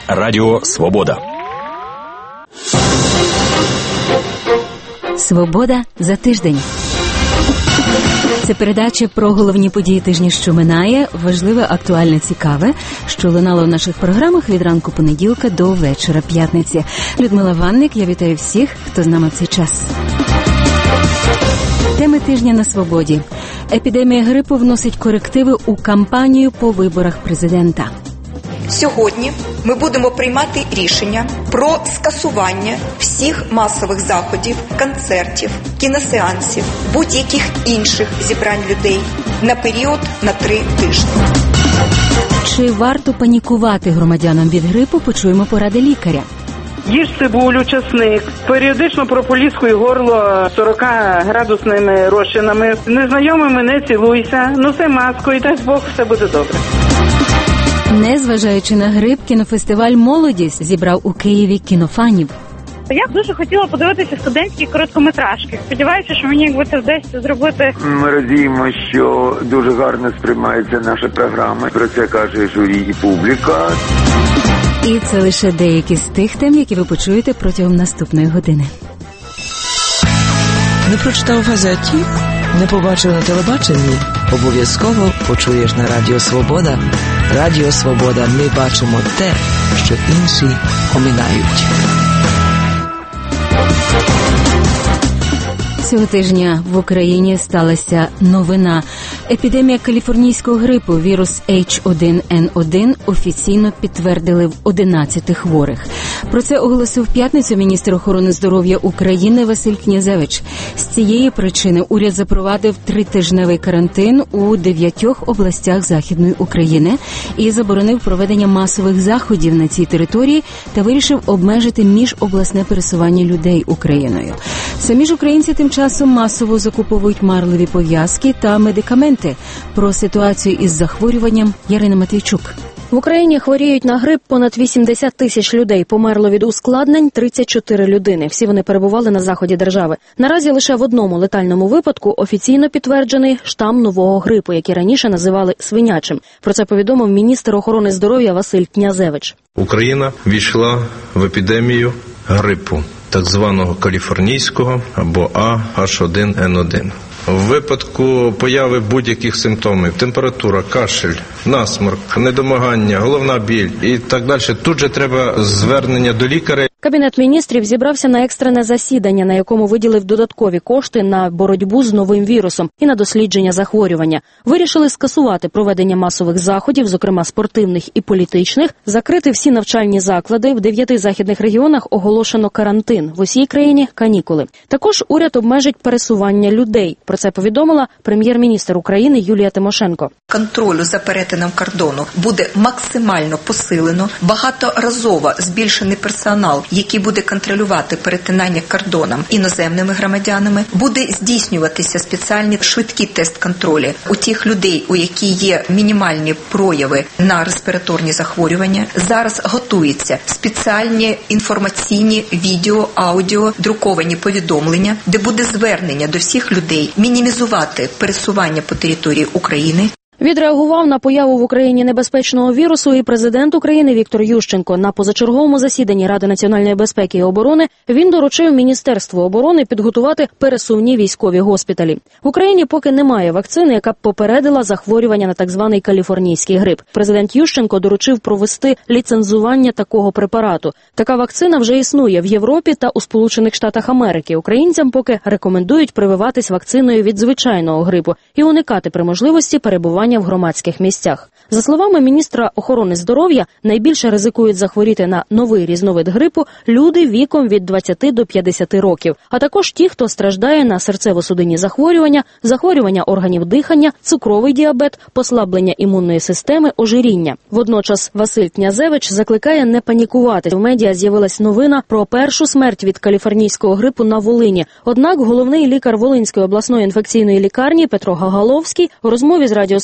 Радіо Свобода. Свобода за тиждень. Це передача про головні події тижня, що минає, важливе, актуальне, цікаве, що лунало в наших програмах від ранку понеділка до вечора п'ятниці. Людмила Ванник, я вітаю всіх, хто з нами в цей час. Теми тижня на Свободі. Епідемія грипу вносить корективи у кампанію по виборах президента. Сьогодні ми будемо приймати рішення про скасування всіх масових заходів, концертів, кіносеансів, будь-яких інших зібрань людей на період на 3 тижні. Чи варто панікувати громадянам від грипу, почуємо поради лікаря. Їж цибулю, часник, періодично прополіскуй горло 40-градусними розчинами, незнайомими не цілуйся, носи маску і дай Бог, все буде добре. Незважаючи на грип, кінофестиваль «Молодість» зібрав у Києві кінофанів. Я б дуже хотіла подивитися студентські короткометражки. Сподіваюся, що мені якби це вдасться зробити. Ми радіємо, що дуже гарно сприймається наша програма. Про це каже журі і публіка. І це лише деякі з тих тем, які ви почуєте протягом наступної години. Не прочитав в газеті? Не побачив на телебаченні? Обов'язково почуєш на Радіо Свобода. Радіо Свобода. Ми бачимо те, що інші оминають. Цього тижня в Україні сталася новина. Епідемія каліфорнійського грипу, вірус H1N1, офіційно підтвердили в 11 хворих. Про це оголосив в п'ятницю міністр охорони здоров'я України Василь Князевич. З цієї причини уряд запровадив 3-тижневий карантин у 9 областях Західної України і заборонив проведення масових заходів на цій території та вирішив обмежити міжобласне пересування людей Україною. Самі ж українці тим часом масово закуповують марлеві пов'язки та медикаменти. Про ситуацію із захворюванням Ярина Матвійчук. В Україні хворіють на грип понад 80 тисяч людей. Померло від ускладнень 34 людини. Всі вони перебували на заході держави. Наразі лише в одному летальному випадку офіційно підтверджений штам нового грипу, який раніше називали свинячим. Про це повідомив міністр охорони здоров'я Василь Князевич. Україна війшла в епідемію грипу, так званого каліфорнійського або H1N1. В випадку появи будь-яких симптомів – температура, кашель, насморк, недомагання, головна біль і так далі – тут же треба звернення до лікаря. Кабінет міністрів зібрався на екстрене засідання, на якому виділив додаткові кошти на боротьбу з новим вірусом і на дослідження захворювання. Вирішили скасувати проведення масових заходів, зокрема спортивних і політичних, закрити всі навчальні заклади. В 9 західних регіонах оголошено карантин. В усій країні – канікули. Також уряд обмежить пересування людей. Про це повідомила прем'єр-міністр України Юлія Тимошенко. Контролю за перетином кордону буде максимально посилено, багаторазово збільшений персонал, який буде контролювати перетинання кордоном іноземними громадянами, буде здійснюватися спеціальні швидкі тест-контролі у тих людей, у які є мінімальні прояви на респіраторні захворювання. Зараз готуються спеціальні інформаційні відео, аудіо, друковані повідомлення, де буде звернення до всіх людей мінімізувати пересування по території України. Відреагував на появу в Україні небезпечного вірусу і президент України Віктор Ющенко. На позачерговому засіданні Ради національної безпеки і оборони він доручив Міністерству оборони підготувати пересувні військові госпіталі. В Україні поки немає вакцини, яка б попередила захворювання на так званий каліфорнійський грип. Президент Ющенко доручив провести ліцензування такого препарату. Така вакцина вже існує в Європі та у Сполучених Штатах Америки. Українцям поки рекомендують прививатись вакциною від звичайного грипу і уникати при можливості перебування в громадських місцях. За словами міністра охорони здоров'я, найбільше ризикують захворіти на новий різновид грипу люди віком від 20 до 50 років, а також ті, хто страждає на серцево-судинні захворювання, захворювання органів дихання, цукровий діабет, послаблення імунної системи, ожиріння. Водночас Василь Князевич закликає не панікувати. В медіа з'явилась новина про першу смерть від каліфорнійського грипу на Волині. Однак головний лікар Волинської обласної інфекційної лікарні Петро Гагаловський у розмові з Радіо Свобода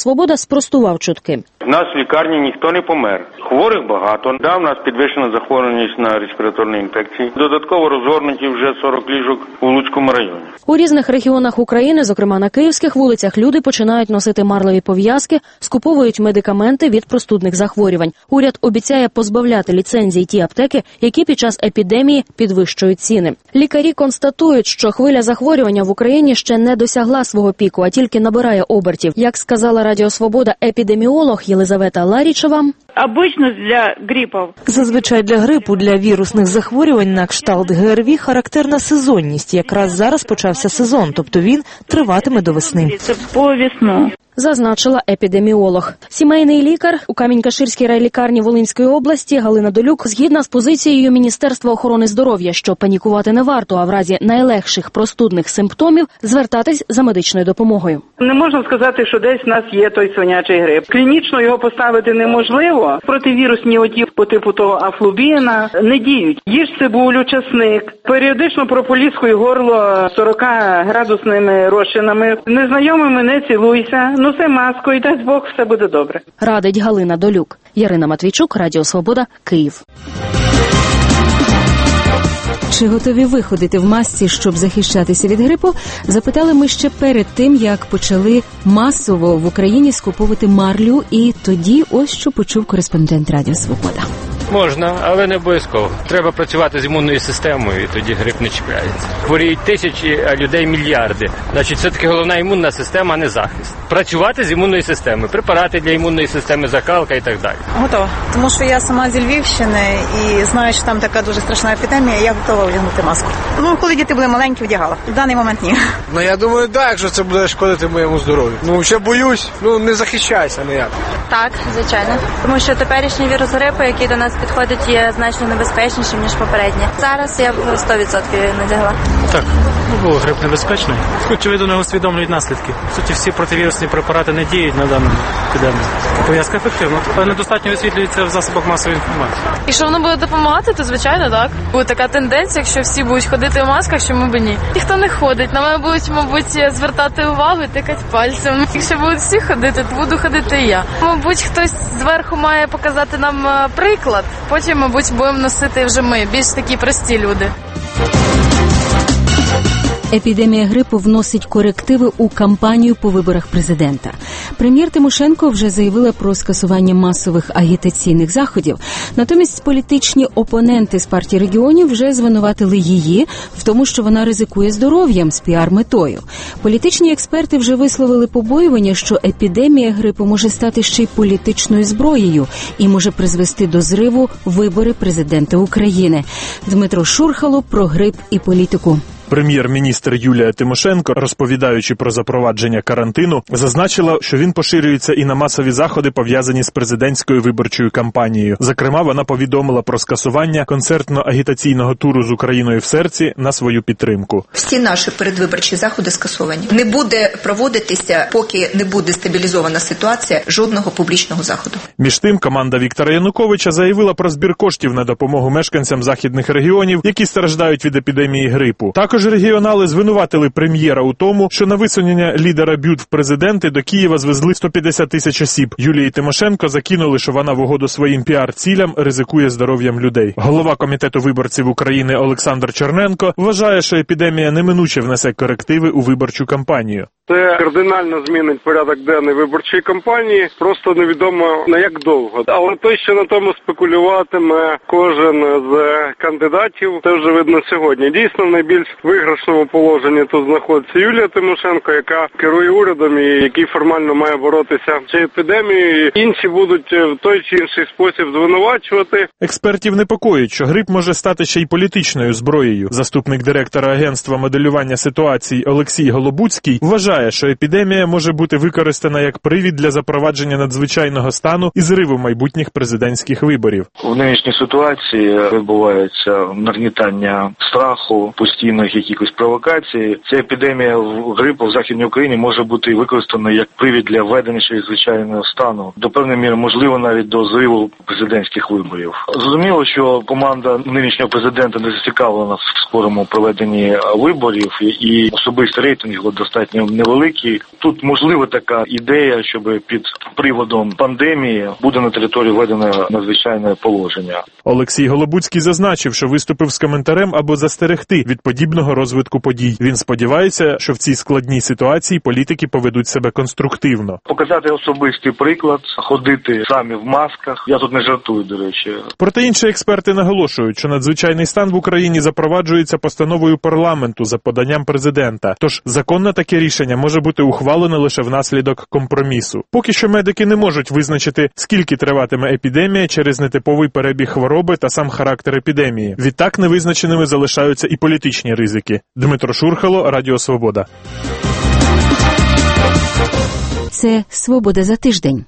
Свобода спростував чутки. У нас в лікарні ніхто не помер. Хворих багато. Да, у нас підвищена захворюваність на респіраторні інфекції. Додатково розгорнуті вже 40 ліжок у Луцькому районі. У різних регіонах України, зокрема на київських вулицях, люди починають носити марлеві пов'язки, скуповують медикаменти від простудних захворювань. Уряд обіцяє позбавляти ліцензій ті аптеки, які під час епідемії підвищують ціни. Лікарі констатують, що хвиля захворювання в Україні ще не досягла свого піку, а тільки набирає обертів. Як сказала Радіо Свобода епідеміолог Єлизавета Ларічева, Обично для грипів. Зазвичай для грипу, для вірусних захворювань на кшталт ГРВІ характерна сезонність. Якраз зараз почався сезон, тобто він триватиме до весни. Це по весну. зазначила епідеміолог. Сімейний лікар у Камінь-Каширській райлікарні Волинської області Галина Долюк згідна з позицією Міністерства охорони здоров'я, що панікувати не варто, а в разі найлегших простудних симптомів звертатись за медичною допомогою. Не можна сказати, що десь в нас є той свинячий грип. Клінічно його поставити неможливо. Противірусні оті по типу того афлубіна не діють. Їж цибулю, часник, періодично прополіскуй горло 40-градусними розчинами. Незнайомими не цілуйся, носи маску і дасть Бог, все буде добре. Радить Галина Долюк. Ярина Матвійчук, Радіо Свобода, Київ. Чи готові ви ходити в масці, щоб захищатися від грипу? Запитали ми ще перед тим, як почали масово в Україні скуповувати марлю. І тоді ось що почув кореспондент Радіо Свобода. Можна, але не обов'язково. Треба працювати з імунною системою, і тоді грип не чіпляється. Хворіють тисячі, а людей мільярди. Значить, все-таки головна імунна система, а не захист. Працювати з імунною системою, препарати для імунної системи, закалка і так далі. Готова. Тому що я сама зі Львівщини і знаю, що там така дуже страшна епідемія, я готова вдягнути маску. Ну, коли діти були маленькі, вдягала. В даний момент ні. Ну, я думаю, так, якщо це буде шкодити моєму здоров'ю. Ну, ще боюсь, не захищайся ніяк. Так, звичайно. Тому що теперішній вірус грипу, який до нас підходить, є значно небезпечнішим, ніж попередні. Зараз я б 100% надягла. Так, бо грип небезпечний. Очевидно, не усвідомлюють наслідки. В суті, всі противірусні препарати не діють на даному епідемії. Пов'язка ефективна, але недостатньо висвітлюється в засобах масової інформації. Якщо воно буде допомагати, то звичайно так. Буде така тенденція, якщо всі будуть ходити в масках, чому б ні. Ніхто не ходить, на мене будуть, мабуть, звертати увагу і тикати пальцем. Якщо будуть всі ходити, то буду ходити і я. Мабуть, хтось зверху має показати нам приклад, потім, мабуть, будемо носити вже ми, більш такі прості люди. Епідемія грипу вносить корективи у кампанію по виборах президента. Прем'єр Тимошенко вже заявила про скасування масових агітаційних заходів. Натомість політичні опоненти з партії регіонів вже звинуватили її в тому, що вона ризикує здоров'ям з піар-метою. Політичні експерти вже висловили побоювання, що епідемія грипу може стати ще й політичною зброєю і може призвести до зриву вибори президента України. Дмитро Шурхало про грип і політику. Прем'єр-міністр Юлія Тимошенко, розповідаючи про запровадження карантину, зазначила, що він поширюється і на масові заходи, пов'язані з президентською виборчою кампанією. Зокрема, вона повідомила про скасування концертно-агітаційного туру з Україною в серці на свою підтримку. Всі наші передвиборчі заходи скасовані. Не буде проводитися, поки не буде стабілізована ситуація, жодного публічного заходу. Між тим, команда Віктора Януковича заявила про збір коштів на допомогу мешканцям західних регіонів, які страждають від епідемії грипу. Також регіонали звинуватили прем'єра у тому, що на висунення лідера БЮТ в президенти до Києва звезли 150 тисяч осіб. Юлії Тимошенко закинули, що вона в угоду своїм піар-цілям ризикує здоров'ям людей. Голова Комітету виборців України Олександр Черненко вважає, що епідемія неминуче внесе корективи у виборчу кампанію. Це кардинально змінить порядок денний виборчої кампанії, просто невідомо на як довго. Але той, що на тому спекулюватиме кожен з кандидатів, це вже видно сьогодні. Дійсно, в найбільш виграшному положенні тут знаходиться Юлія Тимошенко, яка керує урядом і який формально має боротися з цією епідемією. Інші будуть в той чи інший спосіб звинувачувати. Експертів непокоїть, що грип може стати ще й політичною зброєю. Заступник директора Агентства моделювання ситуацій Олексій Голобуцький вважає, що епідемія може бути використана як привід для запровадження надзвичайного стану і зриву майбутніх президентських виборів. У нинішній ситуації відбувається нагнітання страху, постійних якихось провокацій. Ця епідемія грипу в Західній Україні може бути використана як привід для введення звичайного стану. До певної міри, можливо, навіть до зриву президентських виборів. Зрозуміло, що команда нинішнього президента не зацікавлена в скорому проведенні виборів, і особистий рейтинг його достатньо невисокий. великі. Тут можлива така ідея, щоб під приводом пандемії буде на території введено надзвичайне положення. Олексій Голобуцький зазначив, що виступив з коментарем, аби застерегти від подібного розвитку подій. Він сподівається, що в цій складній ситуації політики поведуть себе конструктивно. Показати особистий приклад, ходити самі в масках. Я тут не жартую, до речі. Проте інші експерти наголошують, що надзвичайний стан в Україні запроваджується постановою парламенту за поданням президента. Тож закон на таке рішення може бути ухвалено лише внаслідок компромісу. Поки що медики не можуть визначити, скільки триватиме епідемія через нетиповий перебіг хвороби та сам характер епідемії. Відтак невизначеними залишаються і політичні ризики. Дмитро Шурхало, Радіо Свобода. Це «Свобода за тиждень».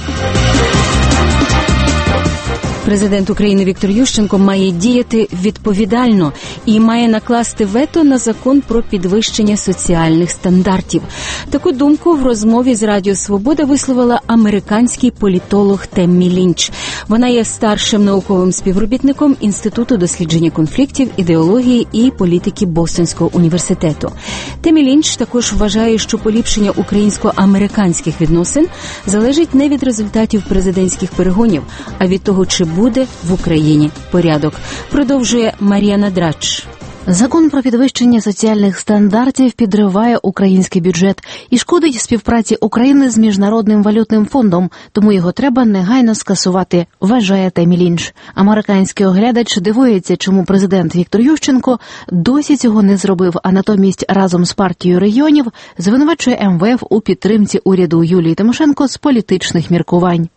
Президент України Віктор Ющенко має діяти відповідально і має накласти вето на закон про підвищення соціальних стандартів. Таку думку в розмові з Радіо Свобода висловила американський політолог Теммі Лінч. Вона є старшим науковим співробітником Інституту дослідження конфліктів, ідеології і політики Бостонського університету. Теммі Лінч також вважає, що поліпшення українсько-американських відносин залежить не від результатів президентських перегонів, а від того, чи буде в Україні порядок. Продовжує Мар'яна Драч. Закон про підвищення соціальних стандартів підриває український бюджет і шкодить співпраці України з Міжнародним валютним фондом, тому його треба негайно скасувати, вважає Теммі Лінч. Американський оглядач дивується, чому президент Віктор Ющенко досі цього не зробив, а натомість разом з партією регіонів звинувачує МВФ у підтримці уряду Юлії Тимошенко з політичних міркувань.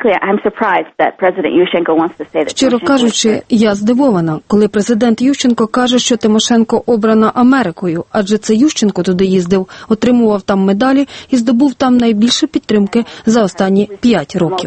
Щиро кажучи, я здивована, коли президент Ющенко каже, що Тимошенко обрана Америкою, адже це Ющенко туди їздив, отримував там медалі і здобув там найбільше підтримки за останні 5 років.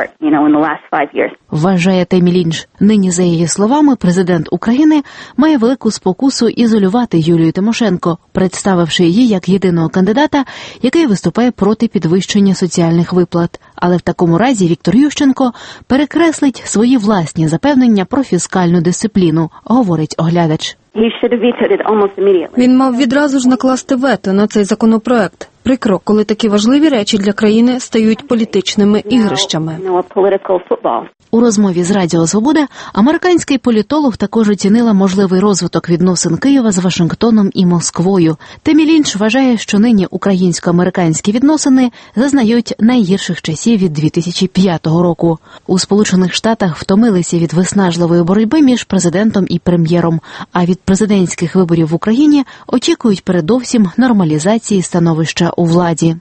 Вважає Теммі Лінч. Нині, за її словами, президент України має велику спокусу ізолювати Юлію Тимошенко, представивши її як єдиного кандидата, який виступає проти підвищення соціальних виплат. Але в такому разі Віктор Ющенко перекреслить свої власні запевнення про фіскальну дисципліну, говорить оглядач. Він мав відразу ж накласти вето на цей законопроект. Прикро, коли такі важливі речі для країни стають політичними ігрищами. У розмові з Радіо Свобода американський політолог також оцінила можливий розвиток відносин Києва з Вашингтоном і Москвою. Теммі Лінч вважає, що нині українсько-американські відносини зазнають найгірших часів від 2005 року. У Сполучених Штатах втомилися від виснажливої боротьби між президентом і прем'єром, а від президентських виборів в Україні очікують передовсім нормалізації становища у владі.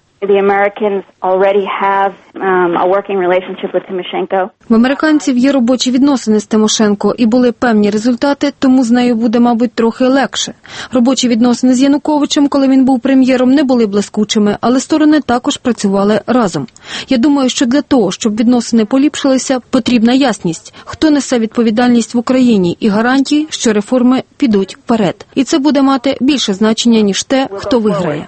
В американців є робочі відносини з Тимошенко і були певні результати, тому з нею буде, мабуть, трохи легше. Робочі відносини з Януковичем, коли він був прем'єром, не були блискучими, але сторони також працювали разом. Я думаю, що для того, щоб відносини поліпшилися, потрібна ясність, хто несе відповідальність в Україні і гарантії, що реформи підуть вперед. І це буде мати більше значення, ніж те, хто виграє.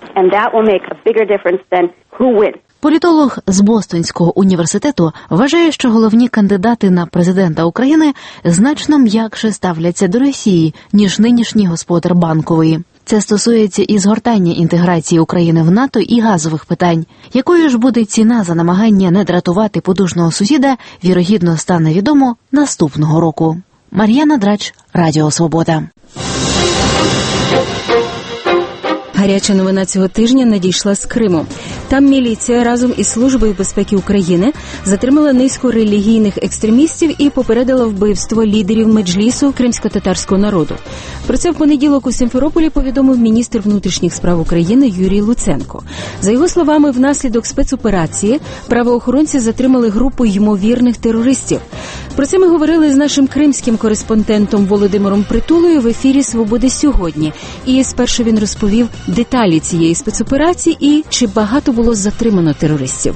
Політолог з Бостонського університету вважає, що головні кандидати на президента України значно м'якше ставляться до Росії, ніж нинішній господар Банкової. Це стосується і згортання інтеграції України в НАТО і газових питань. Якою ж буде ціна за намагання не дратувати потужного сусіда, вірогідно стане відомо наступного року. Мар'яна Драч, Радіо Свобода. Гаряча новина цього тижня надійшла з Криму. Там міліція разом із Службою безпеки України затримала низку релігійних екстремістів і попередила вбивство лідерів меджлісу кримсько-татарського народу. Про це в понеділок у Сімферополі повідомив міністр внутрішніх справ України Юрій Луценко. За його словами, внаслідок спецоперації правоохоронці затримали групу ймовірних терористів. Про це ми говорили з нашим кримським кореспондентом Володимиром Притулою в ефірі «Свободи сьогодні». І спершу він розповів деталі цієї спецоперації і чи багато було затримано терористів.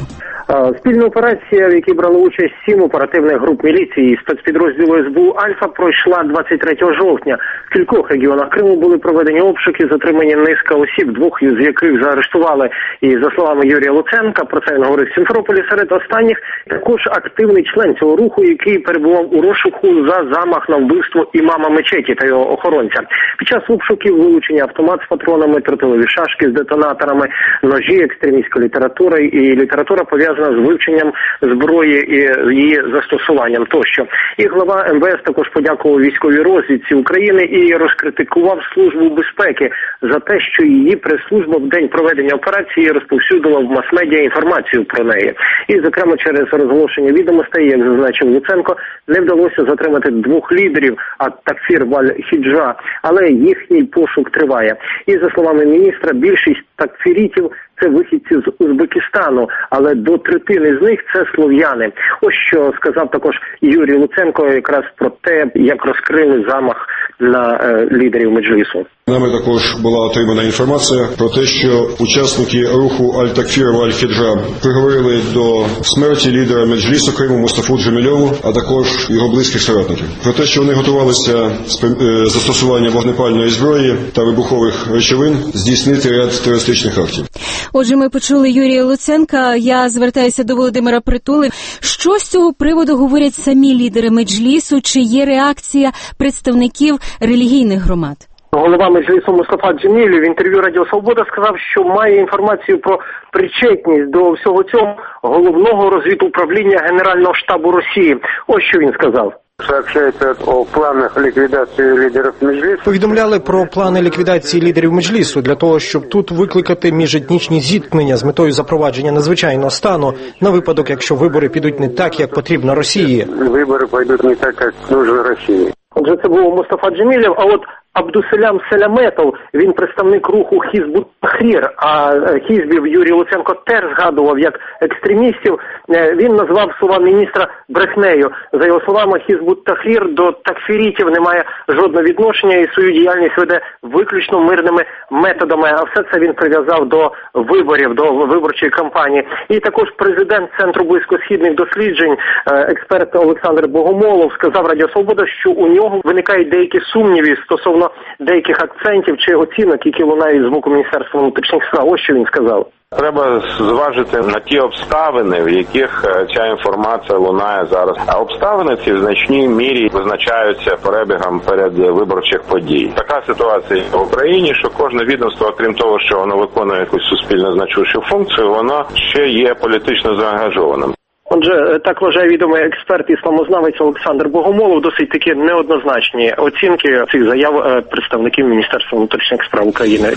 Спільна операція, в якій брали участь 7 оперативних груп міліції і спецпідрозділу СБУ «Альфа», пройшла 23 жовтня. В кількох регіонах Криму були проведені обшуки, затримані низка осіб, 2 з яких заарештували. І за словами Юрія Луценка, про це він говорив в Сімферополі, серед останніх також активний член цього руху, який перебував у розшуку за замах на вбивство імама мечеті та його охоронця. Під час обшуків вилучені автомат з патронами, тротилові шашки з детонаторами, ножі, екстремістська література і література пов'язана з вивченням зброї і її застосуванням тощо. І глава МВС також подякував військовій розвідці України і розкритикував Службу безпеки за те, що її прес-служба в день проведення операції розповсюдила в мас-медіа інформацію про неї. І, зокрема, через розголошення відомостей, як зазначив Луценко, не вдалося затримати 2 лідерів ат-Такфір валь-Хіджа, але їхній пошук триває. І, за словами міністра, більшість такфірітів – це вихідці з Узбекистану, але до третини з них – це слов'яни. Ось що сказав також Юрій Луценко якраз про те, як розкрили замах на лідерів Меджлісу. Нами також була отримана інформація про те, що учасники руху Аль-Такфір валь-Хіджа приговорили до смерті лідера Меджлісу Криму Мустафу Джемільову, а також його близьких соратників. Про те, що вони готувалися з застосування вогнепальної зброї та вибухових речовин здійснити ряд терористичних актів. Отже, ми почули Юрія Луценка. Я звертаюся до Володимира Притули. Що з цього приводу говорять самі лідери Меджлісу? Чи є реакція представників релігійних громад? Голова Меджлісу Мустафа Джемілєв в інтерв'ю Радіо Свобода сказав, що має інформацію про причетність до всього цього головного розвідуправління Генерального штабу Росії. Ось що він сказав. Сообщається о планах ліквідації лідерів Меджлісу. Повідомляли про плани ліквідації лідерів Меджлісу для того, щоб тут викликати міжетнічні зіткнення з метою запровадження надзвичайного стану на випадок, якщо вибори підуть не так, як потрібно Росії. Вибори підуть не так, як потрібно Росії. Отже, це був Мустафа Джемілєв, а от Абдусалям Селяметов, він представник руху Хізбут Тахрір, а хізбів Юрій Луценко теж згадував як екстремістів. Він назвав слова міністра брехнею. За його словами, Хізбут Тахрір до такфірітів не має жодного відношення і свою діяльність веде виключно мирними методами. А все це він прив'язав до виборів, до виборчої кампанії. І також президент Центру близькосхідних досліджень, експерт Олександр Богомолов, сказав Радіо Свобода, що у нього виникають деякі сумніви стосовно деяких акцентів чи оцінок, які лунають з боку Міністерства внутрішніх справ. Ось що він сказав. Треба зважити на ті обставини, в яких ця інформація лунає зараз. А обставини ці в значній мірі визначаються перебігом передвиборчих подій. Така ситуація в Україні, що кожне відомство, крім того, що воно виконує якусь суспільно значущу функцію, воно ще є політично заангажованим. Отже, так вважає відомий експерт ісламознавець Олександр Богомолов. Досить таки неоднозначні оцінки цих заяв представників Міністерства внутрішніх справ України.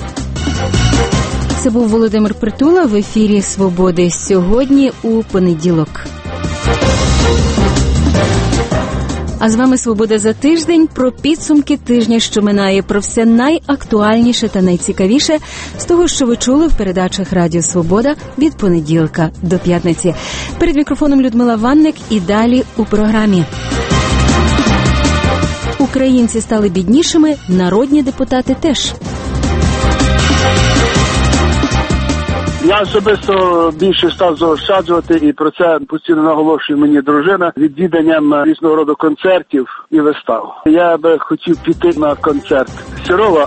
Це був Володимир Притула в ефірі «Свободи» сьогодні у понеділок. А з вами «Свобода за тиждень» про підсумки тижня, що минає, про все найактуальніше та найцікавіше з того, що ви чули в передачах Радіо Свобода від понеділка до п'ятниці. Перед мікрофоном Людмила Ванник і далі у програмі. Українці стали біднішими, народні депутати теж. Я особисто більше став заощаджувати, і про це постійно наголошує мені дружина, відвіданням різного роду концертів і вистав. Я би хотів піти на концерт Сірова.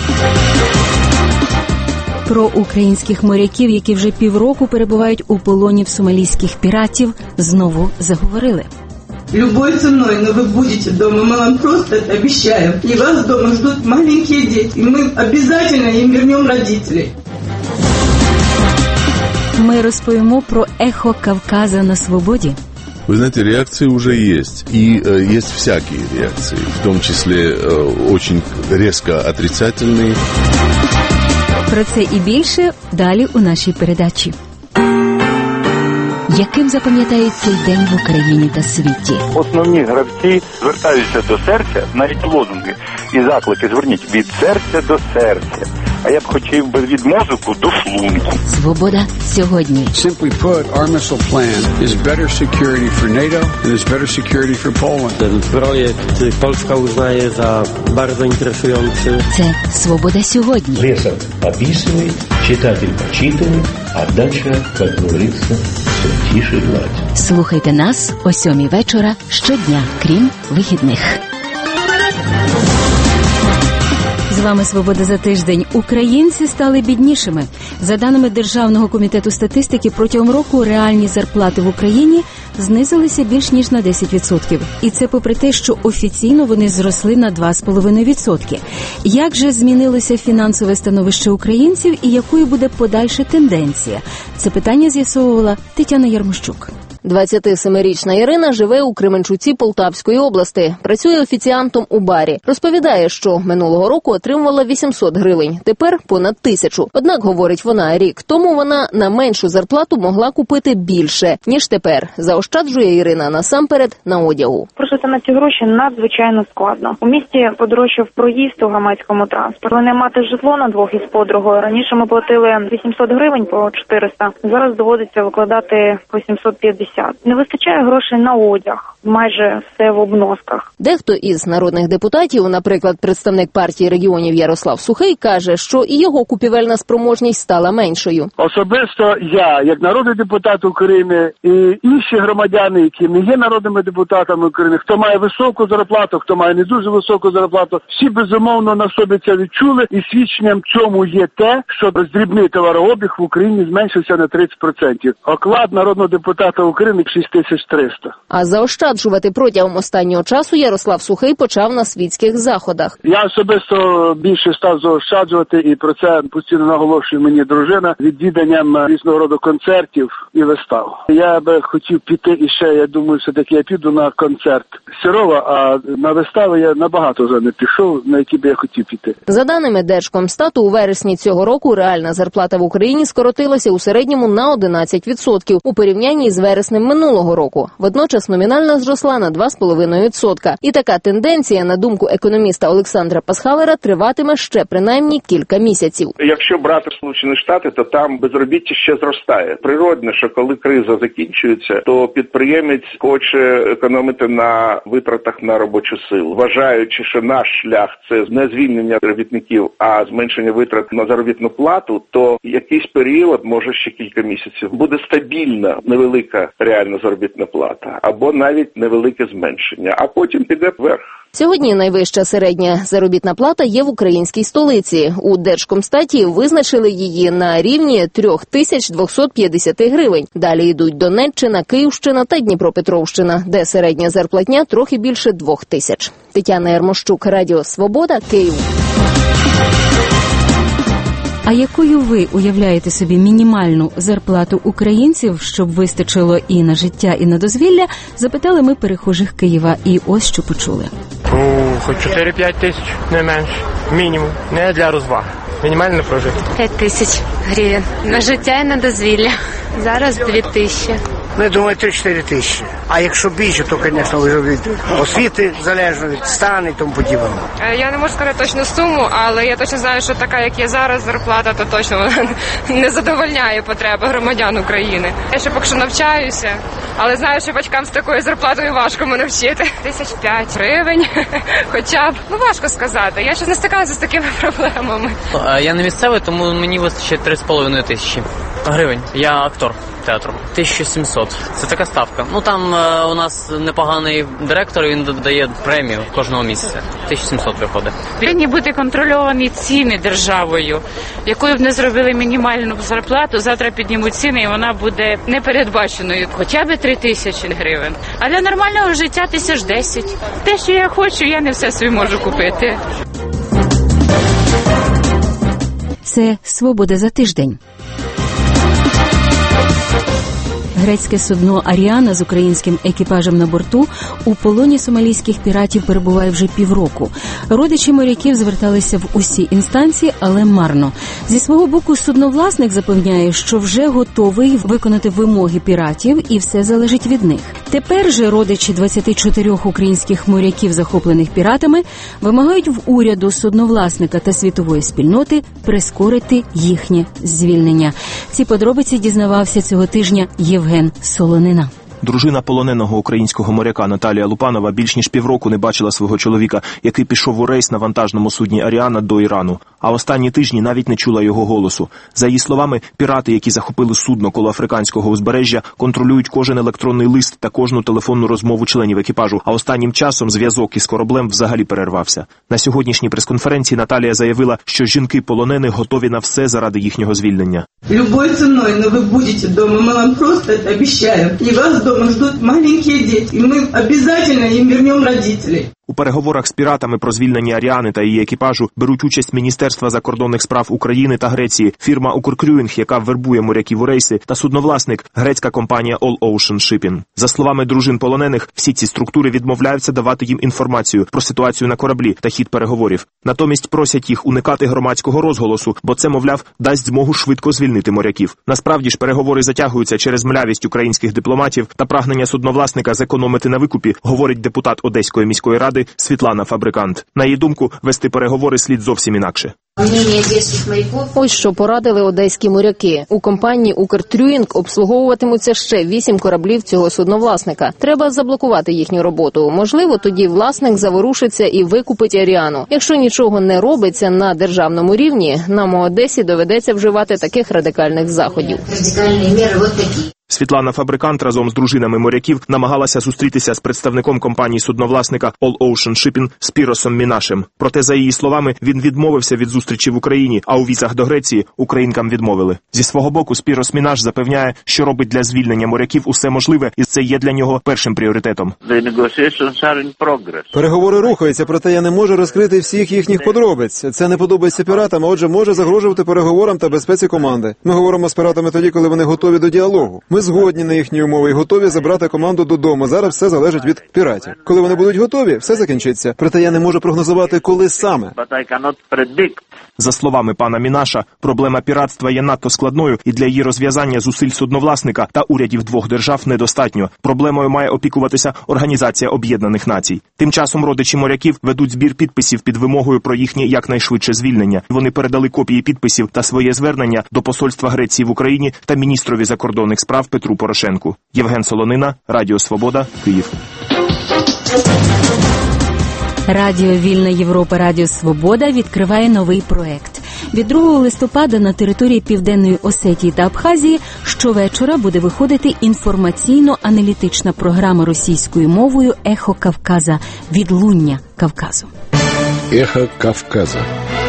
Про українських моряків, які вже півроку перебувають у полоні в сомалійських піратів, знову заговорили. Любой ценой, но вы будете дома, мы вам просто это обещаем. И вас дома ждут маленькие дети, и мы обязательно им вернем родителей. Ми розповімо про ехо Кавказа на свободі. Вы знаете, реакции уже есть. И есть всякие реакции, в том числе очень резко отрицательные. Про це і більше далі у нашій передачі. Яким запам'ятають цей день в Україні та світі? Основні гравці звертаються до серця, навіть лозунги і заклики зверніть від серця до серця. А я б хотів би від мозку до шлунку. Свобода сьогодні. Simply put, our missile plan is better security for NATO and is better security for Poland. Ten projekt Polska uznaje za bardzo interesujący. Це Свобода сьогодні. Лесов описывает, читатель почитывает, а дальше, как говорится, все тише гладь. Слухайте нас о 7:00 вечора щодня, крім вихідних. З вами «Свобода за тиждень». Українці стали біднішими. За даними Державного комітету статистики, протягом року реальні зарплати в Україні знизилися більш ніж на 10%. І це попри те, що офіційно вони зросли на 2,5%. Як же змінилося фінансове становище українців і якою буде подальша тенденція? Це питання з'ясовувала Тетяна Ярмощук. 27-річна Ірина живе у Кременчуці Полтавської області. Працює офіціантом у барі. Розповідає, що минулого року отримувала 800 гривень, тепер понад 1000. Однак, говорить вона, рік тому вона на меншу зарплату могла купити більше, ніж тепер. Заощаджує Ірина насамперед на одягу. Прожити на ці гроші надзвичайно складно. У місті подорожчав проїзд у громадському транспорті. Не мати житло на двох із подругою. Раніше ми платили 800 гривень по 400. Зараз доводиться викладати по 750. Не вистачає грошей на одяг. Майже все в обносках. Дехто із народних депутатів, наприклад, представник партії регіонів Ярослав Сухий, каже, що і його купівельна спроможність стала меншою. Особисто я, як народний депутат України, і інші громадяни, які не є народними депутатами України, хто має високу зарплату, хто має не дуже високу зарплату, всі безумовно на собі це відчули, і свідченням цьому є те, що роздрібний товарообіг в Україні зменшився на 30%. Оклад народного депутата України 6300. А заощаджувати протягом останнього часу Ярослав Сухий почав на світських заходах. Я особисто більше став заощаджувати, і про це постійно наголошує мені дружина, відвіданням різного роду концертів і вистав. Я би хотів піти і ще, я думаю, все-таки я піду на концерт Сірова, а на вистави я набагато вже не пішов, на які би я хотів піти. За даними Держкомстату, у вересні цього року реальна зарплата в Україні скоротилася у середньому на 11% у порівнянні з вереснем минулого року. Водночас номінально зросла на 2,5%. І така тенденція, на думку економіста Олександра Пасхалера, триватиме ще принаймні кілька місяців. Якщо брати Сполучені Штати, то там безробіття ще зростає. Природно, що коли криза закінчується, то підприємець хоче економити на витратах на робочу силу. Вважаючи, що наш шлях – це не звільнення робітників, а зменшення витрат на заробітну плату, то якийсь період, може ще кілька місяців, буде стабільна, невелика реальна заробітна плата, або навіть невелике зменшення, а потім піде вверх. Сьогодні найвища середня заробітна плата є в українській столиці. У Держкомстаті визначили її на рівні 3250 гривень. Далі йдуть Донеччина, Київщина та Дніпропетровщина, де середня зарплатня трохи більше 2000. Тетяна Ярмощук, Радіо Свобода, Київ. А якою ви уявляєте собі мінімальну зарплату українців, щоб вистачило і на життя, і на дозвілля, запитали ми перехожих Києва. І ось що почули. Хоч 4-5 тисяч, не менше. Мінімум. Не для розваг. Мінімально прожити. 5 тисяч гривень. На життя і на дозвілля. Зараз 2000. Я думаю, 3-4 тисячі. А якщо більше, то, звісно, вже від освіти залежно, від стану і тому подібного. Я не можу сказати точну суму, але я точно знаю, що така, як є зараз зарплата, то точно не задовольняє потреби громадян України. Я ще поки що навчаюся, але знаю, що батькам з такою зарплатою важко мене вчити. 5 гривень хоча б. Ну, важко сказати. Я ще не стикалася з такими проблемами. Я не місцевий, тому мені вистачить 3,5 тисячі гривень. Я актор театру. 1700. Це така ставка. Ну, там у нас непоганий директор, він додає премію кожного місяця. 1700 виходить. Повинні бути контрольовані ціни державою, якою б не зробили мінімальну зарплату, завтра піднімуть ціни, і вона буде непередбаченою. Хоча б 3000 гривень. А для нормального життя 1010. Те, що я хочу, я не все собі можу купити. Це «Свобода за тиждень». Грецьке судно «Аріана» з українським екіпажем на борту у полоні сомалійських піратів перебуває вже півроку. Родичі моряків зверталися в усі інстанції, але марно. Зі свого боку судновласник запевняє, що вже готовий виконати вимоги піратів і все залежить від них. Тепер же родичі 24 українських моряків, захоплених піратами, вимагають в уряду, судновласника та світової спільноти прискорити їхнє звільнення. Ці подробиці дізнавався цього тижня Євген Солонина. Дружина полоненого українського моряка Наталія Лупанова більш ніж півроку не бачила свого чоловіка, який пішов у рейс на вантажному судні «Аріана» до Ірану. А останні тижні навіть не чула його голосу. За її словами, пірати, які захопили судно коло африканського узбережжя, контролюють кожен електронний лист та кожну телефонну розмову членів екіпажу, а останнім часом зв'язок із кораблем взагалі перервався. На сьогоднішній прес-конференції Наталія заявила, що жінки полонених готові на все заради їхнього звільнення. Любой ценой, но вы будете дома. Мы вам просто это обещаем. И вас дома ждут маленькие дети. И мы обязательно им вернем родителей. У переговорах з піратами про звільнення Аріани та її екіпажу беруть участь Міністерства закордонних справ України та Греції, фірма «Укркрюїнг», яка вербує моряків у рейси, та судновласник – грецька компанія All Ocean Shipping. За словами дружин полонених, всі ці структури відмовляються давати їм інформацію про ситуацію на кораблі та хід переговорів. Натомість просять їх уникати громадського розголосу, бо це, мовляв, дасть змогу швидко звільнити моряків. Насправді ж переговори затягуються через млявість українських дипломатів та прагнення судновласника зекономити на викупі, говорить депутат Одеської міської ради Світлана Фабрикант. На її думку, вести переговори слід зовсім інакше. Ось що порадили одеські моряки. У компанії «Укртрюїнг» обслуговуватимуться ще 8 кораблів цього судновласника. Треба заблокувати їхню роботу. Можливо, тоді власник заворушиться і викупить Аріану. Якщо нічого не робиться на державному рівні, нам у Одесі доведеться вживати таких радикальних заходів. Світлана Фабрикант разом з дружинами моряків намагалася зустрітися з представником компанії судновласника All Ocean Shipping Спіросом Мінашем. Проте, за її словами, він відмовився від зустрічі в Україні, а у візах до Греції українкам відмовили. Зі свого боку, Спірос Мінаш запевняє, що робить для звільнення моряків усе можливе, і це є для нього першим пріоритетом. Переговори рухаються, проте я не можу розкрити всіх їхніх подробиць. Це не подобається піратам, а отже може загрожувати переговорам та безпеці команди. Ми говоримо з піратами тоді, коли вони готові до діалогу. Ми згодні на їхні умови і готові забрати команду додому. Зараз все залежить від піратів. Коли вони будуть готові, все закінчиться. Проте я не можу прогнозувати, коли саме. За словами пана Мінаша, проблема піратства є надто складною, і для її розв'язання зусиль судновласника та урядів двох держав недостатньо. Проблемою має опікуватися Організація Об'єднаних Націй. Тим часом родичі моряків ведуть збір підписів під вимогою про їхнє якнайшвидше звільнення. Вони передали копії підписів та своє звернення до посольства Греції в Україні та міністрові закордонних справ Петру Порошенку. Євген Солонина, Радіо Свобода, Київ. Радіо «Вільна Європа», Радіо Свобода відкриває новий проект. Від 2 листопада на території Південної Осетії та Абхазії щовечора буде виходити інформаційно-аналітична програма російською мовою «Ехо Кавказа» – «Відлуння Кавказу». «Ехо Кавказа».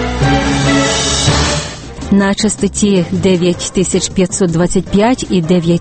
На частоті 9525 і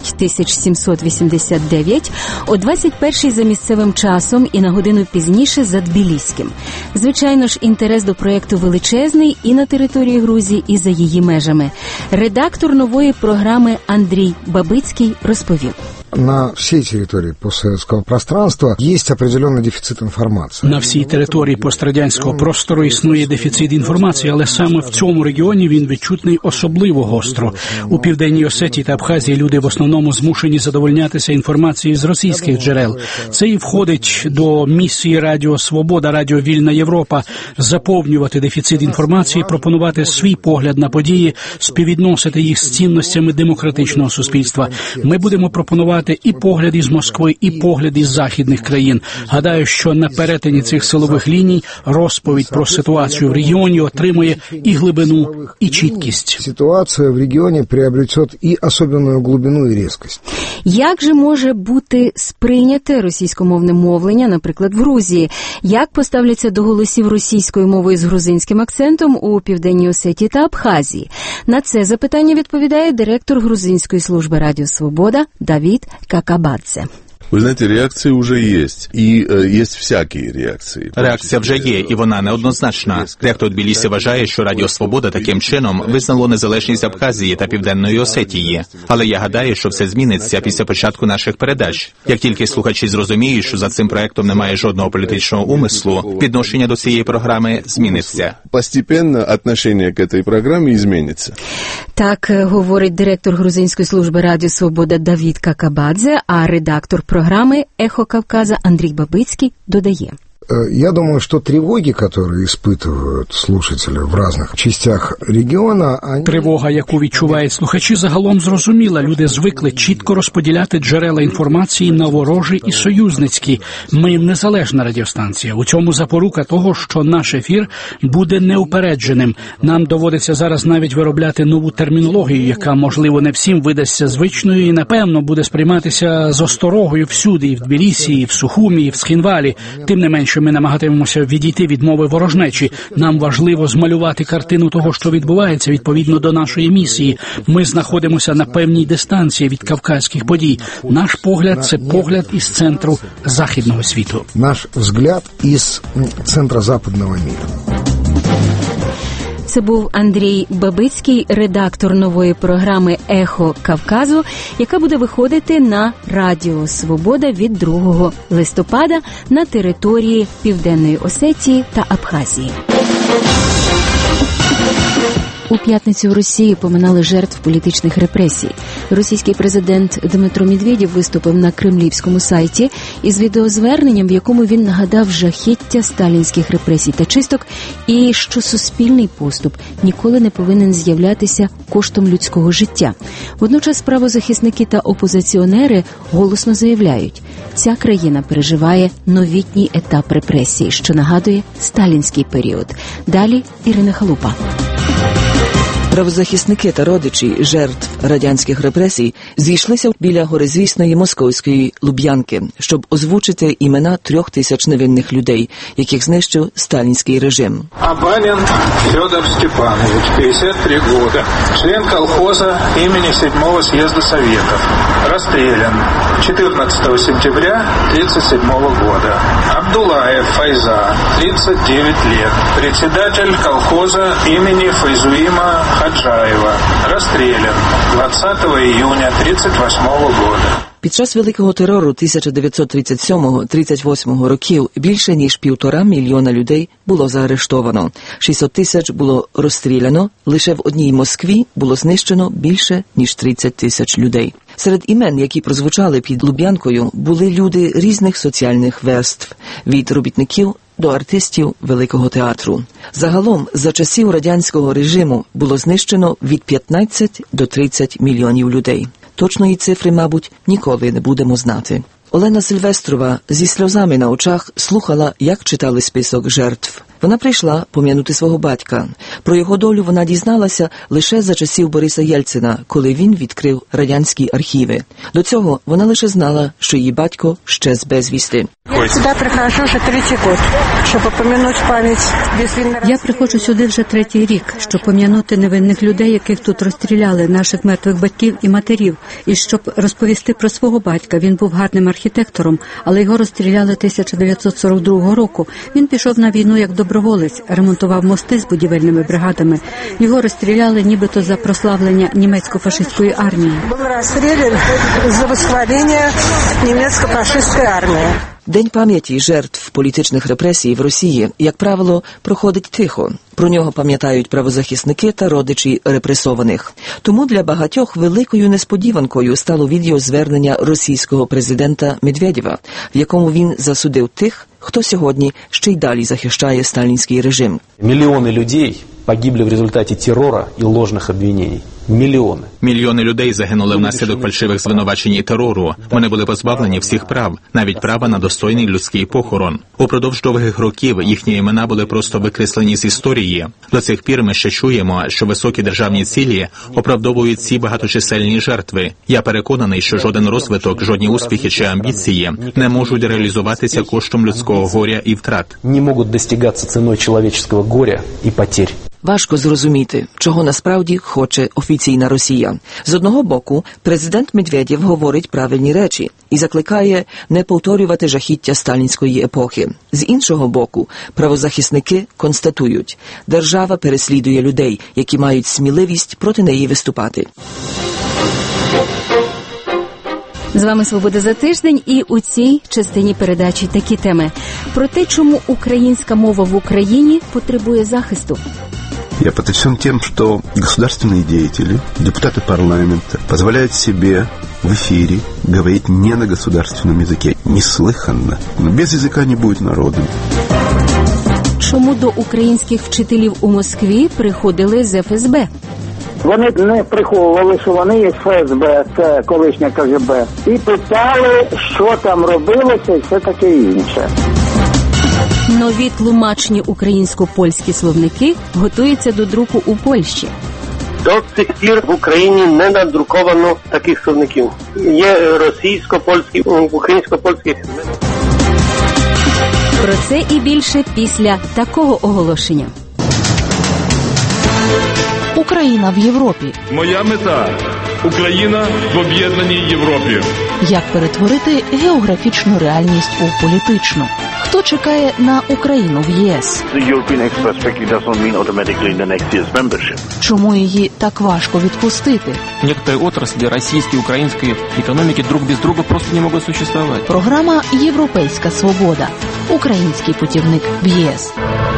9789 о 21-й за місцевим часом і на годину пізніше за тбіліським. Звичайно ж, інтерес до проєкту величезний і на території Грузії, і за її межами. Редактор нової програми Андрій Бабицький розповів. На всій території постсоветського пространства є определенний дефіцит інформації. На всій території пострадянського простору існує дефіцит інформації, але саме в цьому регіоні він відчутний особливо гостро. У Південній Осетії та Абхазії люди в основному змушені задовольнятися інформацією з російських джерел. Це і входить до місії Радіо Свобода, Радіо Вільна Європа – заповнювати дефіцит інформації, пропонувати свій погляд на події, співвідносити їх з цінностями демократичного суспільства. Ми будемо пропонувати і погляди з Москви, і погляди з західних країн. Гадаю, що на перетині цих силових ліній розповідь про ситуацію в регіоні отримує і глибину, і чіткість. Ситуація в регіоні приобрете і особливу глибину, і різкість. Як же може бути сприйняте російськомовне мовлення, наприклад, в Грузії? Як поставляться до голосів російською мовою з грузинським акцентом у Південній Осетії та Абхазії? На це запитання відповідає директор грузинської служби Радіо Свобода Давід Какабадзе. Ви знаєте, реакції вже є, і є всякі реакції. Реакція вже є, і вона неоднозначна. Дехто у Тбілісі вважає, що Радіо Свобода таким чином визнало незалежність Абхазії та Південної Осетії. Але я гадаю, що все зміниться після початку наших передач. Як тільки слухачі зрозуміють, що за цим проектом немає жодного політичного умислу, відношення до цієї програми зміниться. Постепенно відношення до цієї програми зміниться. Так говорить директор грузинської служби Радіо Свобода Давід Какабадзе, а редактор програми «Ехо Кавказа» Андрій Бабицький додає. Я думаю, что тревоги, которые испытывают слушатели в разных частях региона, они... Тривога, яку відчувають слухачі, загалом зрозуміла. Люди звикли чітко розподіляти джерела інформації на ворожі і союзницькі. Ми незалежна радіостанція. У цьому запорука того, що наш ефір буде неупередженим. Нам доводиться зараз навіть виробляти нову термінологію, яка, можливо, не всім видасться звичною і, напевно, буде сприйматися з осторогою всюди, і в Тбілісі, і в Сухумі, і в Схінвалі. Тим не менше, ми намагатимемося відійти від мови ворожнечі. Нам важливо змалювати картину того, що відбувається відповідно до нашої місії. Ми знаходимося на певній дистанції від кавказьких подій. Наш погляд – це погляд із центру західного світу. Наш взгляд із центру западного миру. Це був Андрій Бабицький, редактор нової програми «Ехо Кавказу», яка буде виходити на Радіо Свобода від 2 листопада на території Південної Осетії та Абхазії. У п'ятницю в Росії поминали жертв політичних репресій. Російський президент Дмитро Медведєв виступив на кремлівському сайті із відеозверненням, в якому він нагадав жахіття сталінських репресій та чисток і що суспільний поступ ніколи не повинен з'являтися коштом людського життя. Водночас правозахисники та опозиціонери голосно заявляють, ця країна переживає новітній етап репресій, що нагадує сталінський період. Далі Ірина Халупа. Правозахисники та родичі жертв радянських репресій зійшлися біля горизвісної московської Луб'янки, щоб озвучити імена 3000 невинних людей, яких знищив сталінський режим. Абанін Федор Степанович, 53 года, член колхоза імені 7-го съезда Советов, расстрелян 14 сентября 1937 года. Абдулаев Файза, 39 лет, председатель колхоза имени Файзуима Хаджаева, расстрелян 20 июня 1938 года. Під час Великого терору 1937-38 років більше ніж 1,5 мільйона людей було заарештовано. 600 тисяч було розстріляно, лише в одній Москві було знищено більше ніж 30 тисяч людей. Серед імен, які прозвучали під Луб'янкою, були люди різних соціальних верств, від робітників до артистів Великого театру. Загалом, за часів радянського режиму було знищено від 15 до 30 мільйонів людей. Точної цифри, мабуть, ніколи не будемо знати. Олена Сильвестрова зі сльозами на очах слухала, як читали список жертв. Вона прийшла пом'янути свого батька. Про його долю вона дізналася лише за часів Бориса Єльцина, коли він відкрив радянські архіви. До цього вона лише знала, що її батько щез безвісти. Я сюди приходжу вже 3-й рік, щоб пом'янути пам'ять безвинних. Я приходжу сюди вже 3-й рік, щоб пом'янути невинних людей, яких тут розстріляли, наших мертвих батьків і матерів, і щоб розповісти про свого батька. Він був гарним архітектором, але його розстріляли 1942 року. Він пішов на війну як доброволець, ремонтував мости з будівельними бригадами. Його розстріляли нібито за прославлення німецько-фашистської армії. Був розстрілян за восхвалення німецько-фашистської армії. День пам'яті жертв політичних репресій в Росії, як правило, проходить тихо. Про нього пам'ятають правозахисники та родичі репресованих. Тому для багатьох великою несподіванкою стало відеозвернення російського президента Медведєва, в якому він засудив тих, хто сьогодні ще й далі захищає сталінський режим. Мільйони людей погибли в результаті терору і ложних обвинень. Мільйони людей загинули внаслідок фальшивих звинувачень і терору. Вони були позбавлені всіх прав, навіть права на достойний людський похорон. Упродовж довгих років їхні імена були просто викреслені з історії. До цих пір ми ще чуємо, що високі державні цілі оправдовують ці багаточисельні жертви. Я переконаний, що жоден розвиток, жодні успіхи чи амбіції не можуть реалізуватися коштом людського горя і втрат. Не можуть досягатися ціною людського горя і потерь. Важко зрозуміти, чого насправді хоче офіційна Росія. З одного боку, президент Медведєв говорить правильні речі і закликає не повторювати жахіття сталінської епохи. З іншого боку, правозахисники констатують, держава переслідує людей, які мають сміливість проти неї виступати. З вами «Свобода за тиждень» і у цій частині передачі такі теми. Про те, чому українська мова в Україні потребує захисту. Я потрясен тем, что государственные деятели, депутаты парламента позволяют себе в эфире говорить не на государственном языке. неслыханно. Без языка не будет народа. Чому до українських вчителів у Москві приходили з ФСБ? Вони не приховували, що вони є ФСБ, це колишня КГБ, і питали, що там робилося і все таке інше. Нові тлумачні українсько-польські словники готуються до друку у Польщі. До цих пір в Україні не надруковано таких словників. Є російсько-польські, українсько-польські. Про це і більше після такого оголошення. Україна в Європі. Моя мета – Україна в об'єднаній Європі. Як перетворити географічну реальність у політичну? Хто чекає на Україну в ЄС? Чому її так важко відпустити? Некоторые отрасли российской и украинской экономики друг без друга просто не могут существовать. Програма «Європейська свобода». Український путівник в ЄС.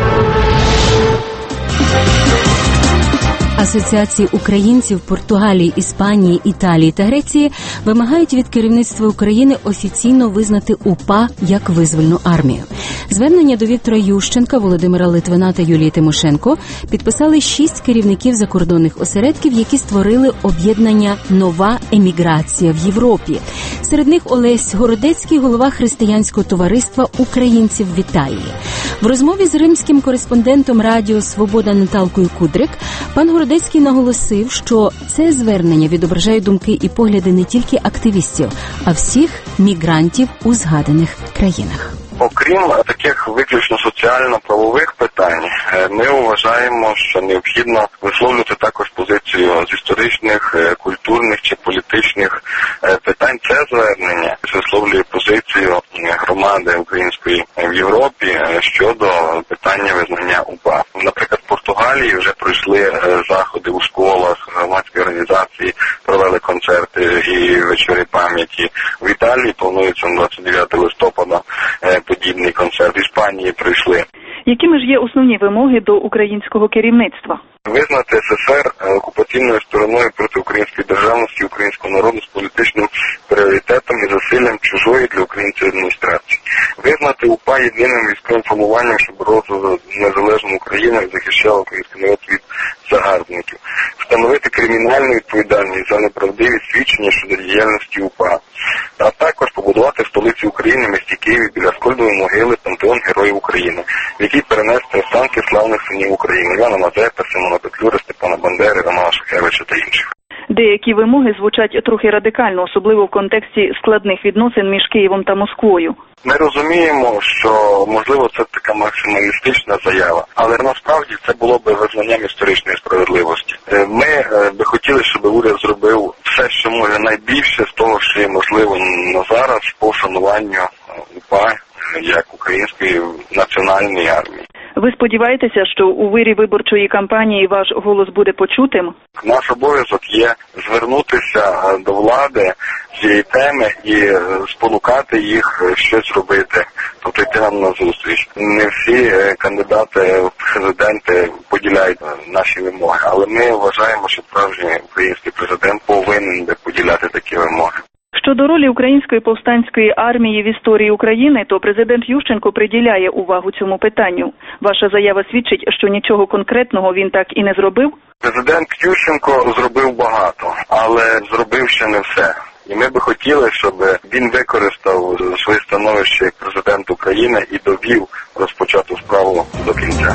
Асоціації українців Португалії, Іспанії, Італії та Греції вимагають від керівництва України офіційно визнати УПА як визвольну армію. Звернення до Віктора Ющенка, Володимира Литвина та Юлії Тимошенко підписали 6 керівників закордонних осередків, які створили об'єднання «Нова еміграція в Європі». Серед них Олесь Городецький, голова Християнського товариства українців в Італії. В розмові з римським кореспондентом Радіо Свобода Наталкою Кудрик пан Городецький наголосив, що це звернення відображає думки і погляди не тільки активістів, а всіх мігрантів у згаданих країнах. Окрім таких виключно соціально-правових питань, ми вважаємо, що необхідно висловлювати також позицію з історичних, культурних чи політичних питань. Це звернення висловлює позицію громади української в Європі щодо питання визнання УПА. Наприклад, в Португалії вже пройшли заходи у школах, громадські організації провели концерти і вечори пам'яті. В Італії планується на 29 листопада подібний концерт. В Іспанії прийшли. Якими ж є основні вимоги до українського керівництва? Визнати СССР окупаційною стороною проти української державності, українського народу з політичним пріоритетом і засиллям чужої для українців адміністрації. Визнати УПА єдиним військовим формуванням, що боролося за незалежну Україну і захищало український народ від загарбників. Встановити кримінальну відповідальність за неправдиві свідчення щодо діяльності УПА. А також побудувати в столиці України, місті Києві, біля Аскольдової могили пантеон Героїв України, в який перенести останки славних синів України – Івана Мазепи, Симона Петлюри, Степана Бандери, Романа Шухевича та інших. Деякі вимоги звучать трохи радикально, особливо в контексті складних відносин між Києвом та Москвою. Ми розуміємо, що, можливо, це така максималістична заява, але насправді це було б визнанням історичної справедливості. Ми би хотіли, щоб уряд зробив все, що може найбільше з того, що є можливо на зараз по вшануванню УПА як української національної армії. Ви сподіваєтеся, що у вирі виборчої кампанії ваш голос буде почутим? Наш обов'язок є звернутися до влади цієї теми і спонукати їх щось робити, тобто йти нам на зустріч. Не всі кандидати в президенти поділяють наші вимоги, але ми вважаємо, що справжній український президент повинен поділяти такі вимоги. Щодо ролі української повстанської армії в історії України, то президент Ющенко приділяє увагу цьому питанню. Ваша заява свідчить, що нічого конкретного він так і не зробив? Президент Ющенко зробив багато, але зробив ще не все. І ми би хотіли, щоб він використав своє становище як президент України і довів розпочату справу до кінця.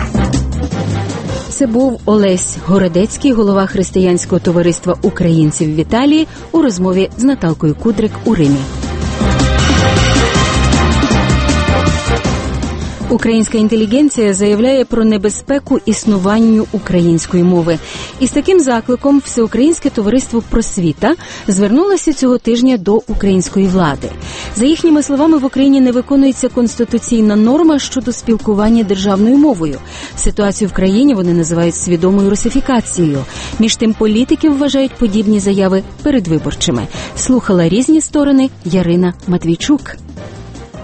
Це був Олесь Городецький, голова Християнського товариства українців в Італії, у розмові з Наталкою Кудрик у Римі. Українська інтелігенція заявляє про небезпеку існуванню української мови. І з таким закликом Всеукраїнське товариство «Просвіта» звернулося цього тижня до української влади. За їхніми словами, в Україні не виконується конституційна норма щодо спілкування державною мовою. Ситуацію в країні вони називають свідомою русифікацією. Між тим, політики вважають подібні заяви передвиборчими. Слухала різні сторони Ярина Матвійчук.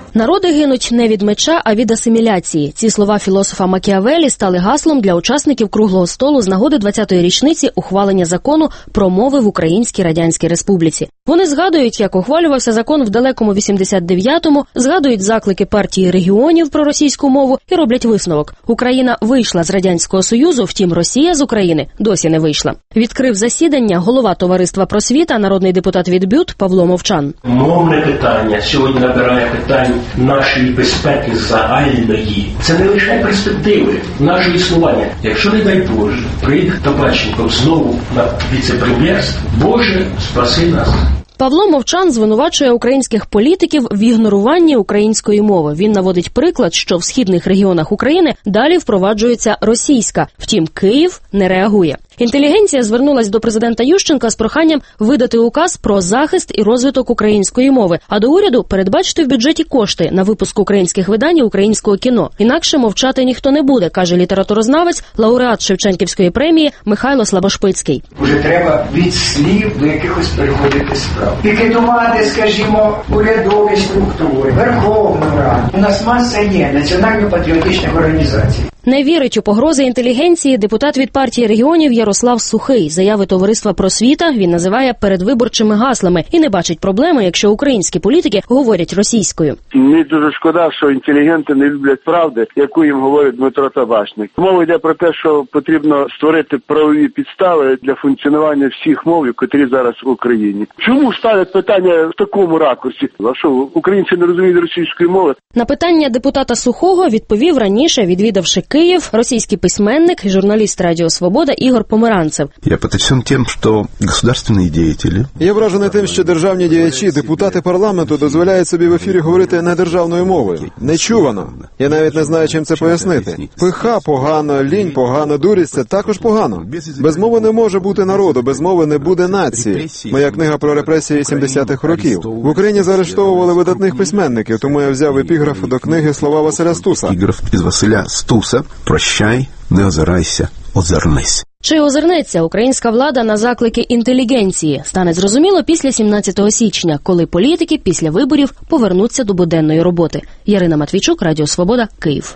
Народи гинуть не від меча, а від асиміляції. Ці слова філософа Макіавеллі стали гаслом для учасників круглого столу з нагоди 20-ї річниці ухвалення закону про мови в Українській Радянській Республіці. Вони згадують, як ухвалювався закон в далекому 89-му, згадують заклики партії регіонів про російську мову і роблять висновок. Україна вийшла з Радянського Союзу, втім Росія з України досі не вийшла. Відкрив засідання голова Товариства просвіта, народний депутат від БЮТ Павло Мовчан. Мовне питання сьогодні набирає питань нашої безпеки загальної. Це не лише перспективи нашого існування. Якщо, не дай Боже, прийде Табаченко знову на віце-прем'єрство, Боже, спаси нас. Павло Мовчан звинувачує українських політиків в ігноруванні української мови. Він наводить приклад, що в східних регіонах України далі впроваджується російська. Втім, Київ не реагує. Інтелігенція звернулась до президента Ющенка з проханням видати указ про захист і розвиток української мови, а до уряду передбачити в бюджеті кошти на випуск українських видань і українського кіно. Інакше мовчати ніхто не буде, каже літературознавець, лауреат Шевченківської премії Михайло Слабошпицький. Уже треба від слів до якихось переходити справ. Пікетувати, скажімо, урядові структури, Верховну Раду. У нас маса є національно-патріотичних організацій. Не вірить у погрози інтелігенції депутат від партії регіонів Ярослав Сухий. Заяви Товариства просвіта він називає передвиборчими гаслами і не бачить проблеми, якщо українські політики говорять російською. Мені дуже шкода, що інтелігенти не люблять правди, яку їм говорить Дмитро Табачник. Мова йде про те, що потрібно створити правові підстави для функціонування всіх мов, які зараз в Україні. Чому ставлять питання в такому ракурсі? А що, українці не розуміють російської мови? На питання депутата Сухого відповів раніше, відвідавши Київ, російський письменник і журналіст Радіо Свобода Ігор Померанцев. Я потрясен тем, що государственні діятелі... Я вражений тим, що державні діячі, депутати парламенту дозволяють собі в ефірі говорити недержавною мовою. Нечувано. Я навіть не знаю, чим це пояснити. Пиха погано, лінь погано, дурість – це також погано. Без мови не може бути народу, без мови не буде нації. Моя книга про репресії 70-х років. В Україні заарештовували видатних письменників, тому я взяв епіграф до книги слова Василя Стуса. Епіграф із Василя Стуса. Прощай, не озирайся, озирнись. Чи озирнеться українська влада на заклики інтелігенції? Стане зрозуміло після 17 січня, коли політики після виборів повернуться до буденної роботи. Ярина Матвійчук, Радіо Свобода, Київ.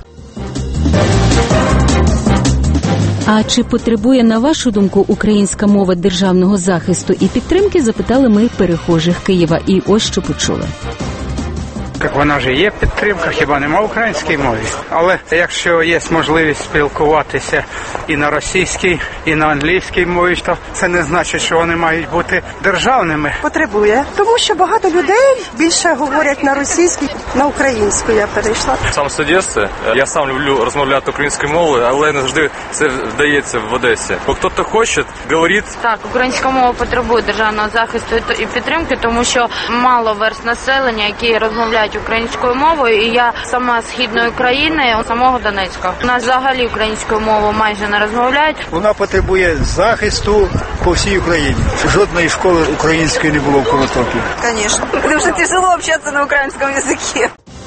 А чи потребує, на вашу думку, українська мова державного захисту і підтримки, запитали ми перехожих Києва. І ось що почули. Так вона вже є підтримка, хіба нема української мови. Але якщо є можливість спілкуватися і на російській, і на англійській мові, то це не значить, що вони мають бути державними. Потребує, тому що багато людей більше говорять на російській, на українську я перейшла. Сам з Одеси, я сам люблю розмовляти українською мовою, але не завжди це вдається в Одесі. Бо хто хоче, говорить. Так, українська мова потребує державного захисту і підтримки, тому що мало верст населення, які розмовляють українською мовою, і я сама з східної країни, самого Донецька. У нас взагалі українською мовою майже не розмовляють. Вона потребує захисту по всій Україні. Жодної школи української не було в Конотопі. Звісно, тому що тяжело общатися на українському язикі.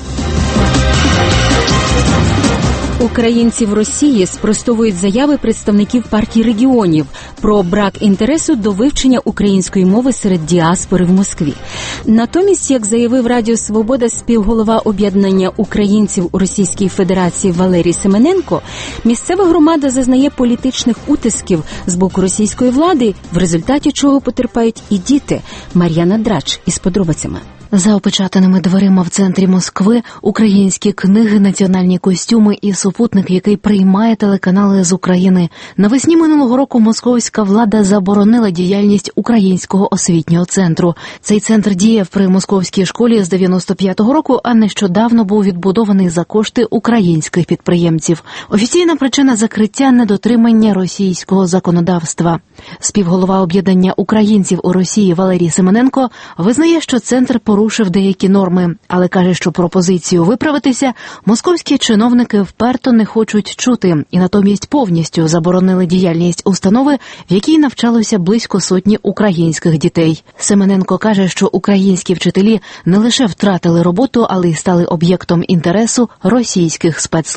Українці в Росії спростовують заяви представників партії регіонів про брак інтересу до вивчення української мови серед діаспори в Москві. Натомість, як заявив Радіо Свобода співголова об'єднання українців у Російській Федерації Валерій Семененко, місцева громада зазнає політичних утисків з боку російської влади, в результаті чого потерпають і діти. Мар'яна Драч із подробицями. За опечатаними дверима в центрі Москви українські книги, національні костюми і супутник, який приймає телеканали з України. Навесні минулого року московська влада заборонила діяльність Українського освітнього центру. Цей центр діяв при московській школі з 95-го року, а нещодавно був відбудований за кошти українських підприємців. Офіційна причина закриття – недотримання російського законодавства. Співголова об'єднання українців у Росії Валерій Семененко визнає, що центр порушив деякі норми, але каже, що пропозицію виправитися московські чиновники вперто не хочуть чути і натомість повністю заборонили діяльність установи, в якій навчалося близько сотні українських дітей. Семененко каже, що українські вчителі не лише втратили роботу, але й стали об'єктом інтересу російських спецслужб.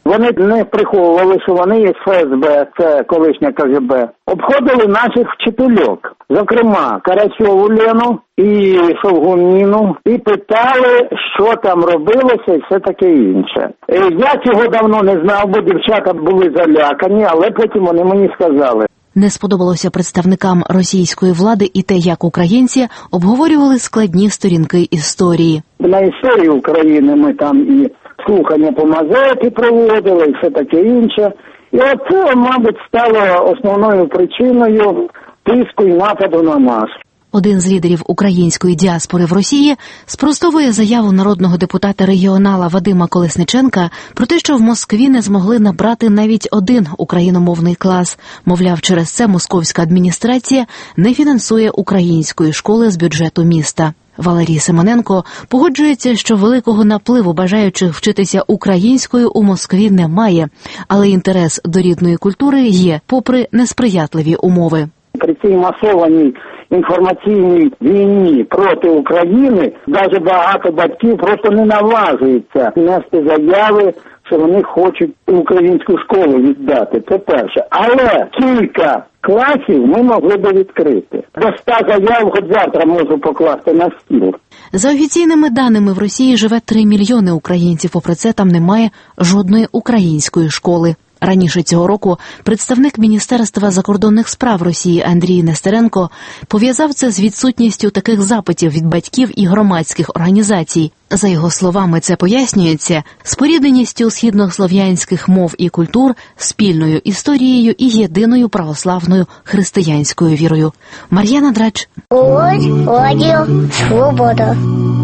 Вони не приховували, що вони є ФСБ, це колишня КГБ. Обходили наших вчительок, зокрема Карачову Лену і Шовгун Ніну, і питали, що там робилося і все таке інше. Я цього давно не знав, бо дівчата були залякані, але потім вони мені сказали. Не сподобалося представникам російської влади і те, як українці обговорювали складні сторінки історії. На історії України ми там і слухання по Мазепі проводили, і все таке інше. І оце, мабуть, стало основною причиною тиску і нападу на нас. Один з лідерів української діаспори в Росії спростовує заяву народного депутата-регіонала Вадима Колесниченка про те, що в Москві не змогли набрати навіть один україномовний клас. Мовляв, через це московська адміністрація не фінансує української школи з бюджету міста. Валерій Симоненко погоджується, що великого напливу бажаючих вчитися українською у Москві немає, але інтерес до рідної культури є, попри несприятливі умови. При цій масованій інформаційній війні проти України навіть багато батьків просто не наважуються нести заяви, що вони хочуть українську школу віддати. Це перше. Але кілька класів ми могли би відкрити. До 100 заяв хоч завтра можу покласти на стіл. За офіційними даними, в Росії живе 3 мільйони українців, попри це там немає жодної української школи. Раніше цього року представник Міністерства закордонних справ Росії Андрій Нестеренко пов'язав це з відсутністю таких запитів від батьків і громадських організацій. За його словами, це пояснюється спорідненістю східнослов'янських мов і культур, спільною історією і єдиною православною християнською вірою. Мар'яна Драч. Радіо Свобода.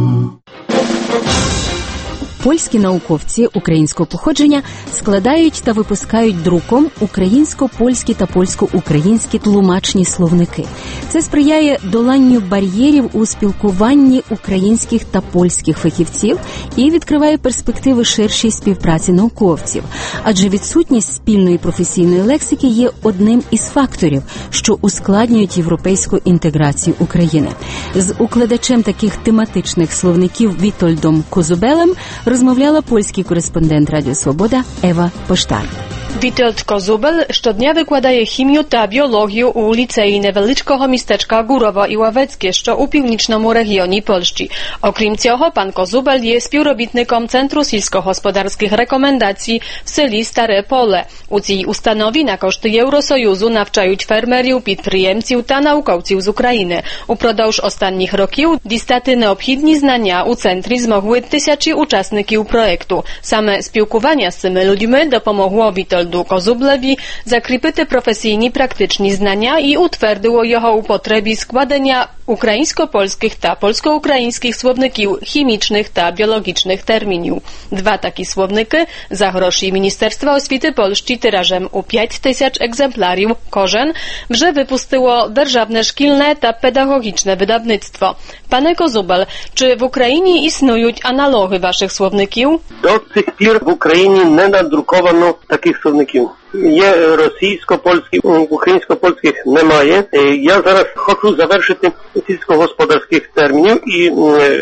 Польські науковці українського походження складають та випускають друком українсько-польські та польсько-українські тлумачні словники. Це сприяє доланню бар'єрів у спілкуванні українських та польських фахівців і відкриває перспективи ширшої співпраці науковців. Адже відсутність спільної професійної лексики є одним із факторів, що ускладнюють європейську інтеграцію України. З укладачем таких тематичних словників Вітольдом Козубелем розмовляла польський кореспондент Радіо Свобода Ева Поштар. Witold Kozubel щодня викладає хімію та біологію у ліцеї невеличкого містечка Górowo і Ławeckie, що у північному регіоні Польщі. Окрім цього, пан Kozubel є співробітником Центру сільськогосподарських рекомендацій в селі Старе Поле. У цій установі на кошти Євросоюзу навчають фермерів, підприємців та науковців з України. Упродовж останніх років дістати необхідні знання у центрі змогли тисячі учасників проєкту. Саме спілкування з цими людьми допомогло Witoldu Kozublewi закріпити професійні практичні знання і утвердило його у потребі складення українсько-польських та польсько-українських словників хімічних та біологічних термінів. 2 такі словники за гроші Міністерства освіти Польщі тираżem у 5000 egzemplarів кожен вже випустило Державне шкільне та педагогічне видавництво. Пане Kozubel, чи в Україні існують аналоги ваших словників? До цих пір в Україні не надруковано таких словників. Є російсько-польські, українсько-польських немає. Я зараз хочу завершити сільськогосподарських термінів і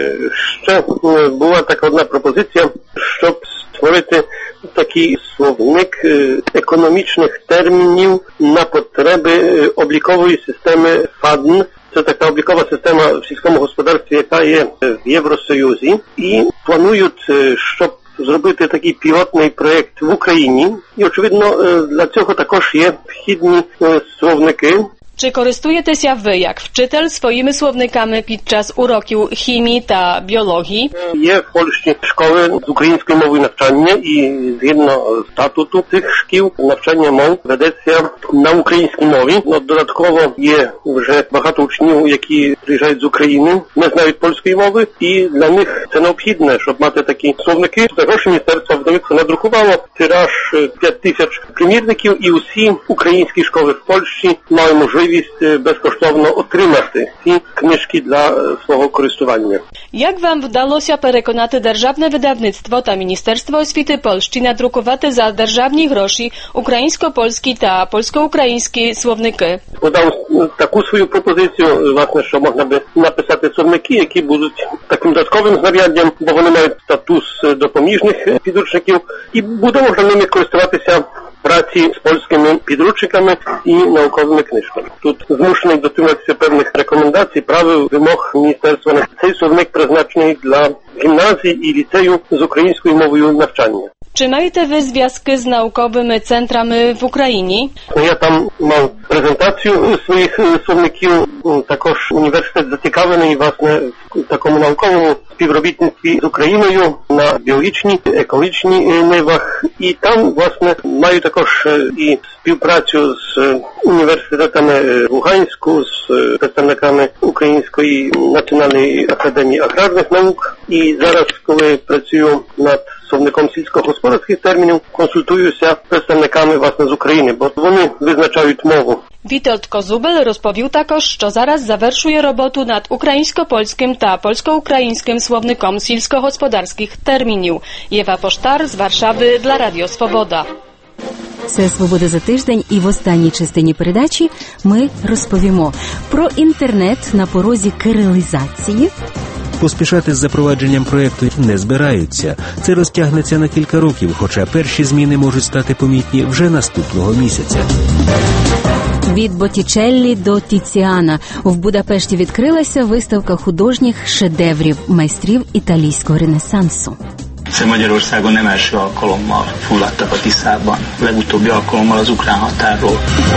ще була така одна пропозиція, щоб створити такий словник економічних термінів на потреби облікової системи ФАДН. Це така облікова система в сільському господарстві, яка є в Євросоюзі. І планують, щоб зробити такий пілотний проєкт в Україні. І, очевидно, для цього також є вхідні словники. Чи користуєтеся ви, як вчитель, своїми словниками під час уроків хімії та біології? Є в Польщі школи з української мови навчання і згідно статуту цих шкіл навчання мов ведеться на українській мові. Додатково є вже багато учнів, які приїжджають з України, не знають польської мови, і для них це необхідне, щоб мати такі словники. Також Міністерство видавництва надрукувало тираж 5000 примірників, і усі українські школи в Польщі мають можливість можливість безкоштовно отримати ці книжки для свого користування. Як вам вдалося переконати Державне видавництво та Міністерство освіти Польщі надрукувати за державні гроші українсько-польські та польсько-українські словники? Подав таку свою пропозицію, власне, що можна би написати словники, які будуть таким додатковим знаряддям, бо вони мають статус допоміжних підручників, і буде можна ними користуватися праці з польськими підручниками і науковими книжками. Тут змушений дотримуватися певних рекомендацій, правил, вимог міністерства. Цей словник призначений для гімназії і ліцею з українською мовою навчання. Чи маєте ви зв'язки з науковими центрами в Україні? Я там мав презентацію своїх словників. Також університет зацікавлений, власне, в такому науковому співробітництві з Україною на біологічній, екологічній нивах. І там, власне, маю також і співпрацю з університетами Луганську, з представниками Української національної академії аграрних наук. І зараз, коли працюю над словником сільськогосподарських термінів, консультуюся з представниками, власне, з України, бо вони визначають мову. Witold Kozubel rozpowił також, що зараз завершує роботу над українсько-польським та польсько-українським словником сільськогосподарських термінів. Єва Поштар з Варшави для Радіо Свобода. Це «Свобода за тиждень», і в останній частині передачі ми розповімо про інтернет на порозі кирилізації. Поспішати з запровадженням проєкту не збираються. Це розтягнеться на кілька років, хоча перші зміни можуть стати помітні вже наступного місяця. Від Боттічеллі до Тіціана в Будапешті відкрилася виставка художніх шедеврів майстрів італійського ренесансу. Це Magyarországon nem első alkalommal fulladtak a Tiszában, legutóbbi alkalommal az ukrán határról.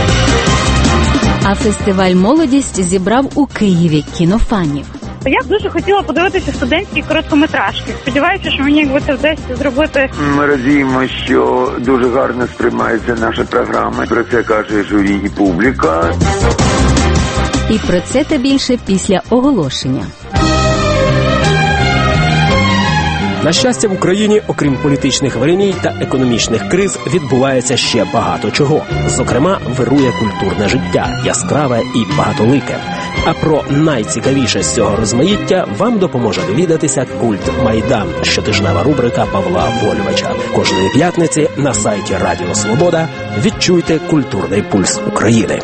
А фестиваль «Молодість» зібрав у Києві кінофанів. Я б дуже хотіла подивитися студентські короткометражки. Сподіваюся, що мені якби вдасться зробити. Ми радіємо, що дуже гарно сприймається наша програма. Про це каже журі і публіка. І про це та більше після оголошення. На щастя, в Україні, окрім політичних вириній та економічних криз, відбувається ще багато чого. Зокрема, вирує культурне життя, яскраве і багатолике. А про найцікавіше з цього розмаїття вам допоможе довідатися «Культ Майдан» – щотижнева рубрика Павла Вольвача. Кожної п'ятниці на сайті Радіо Свобода відчуйте культурний пульс України.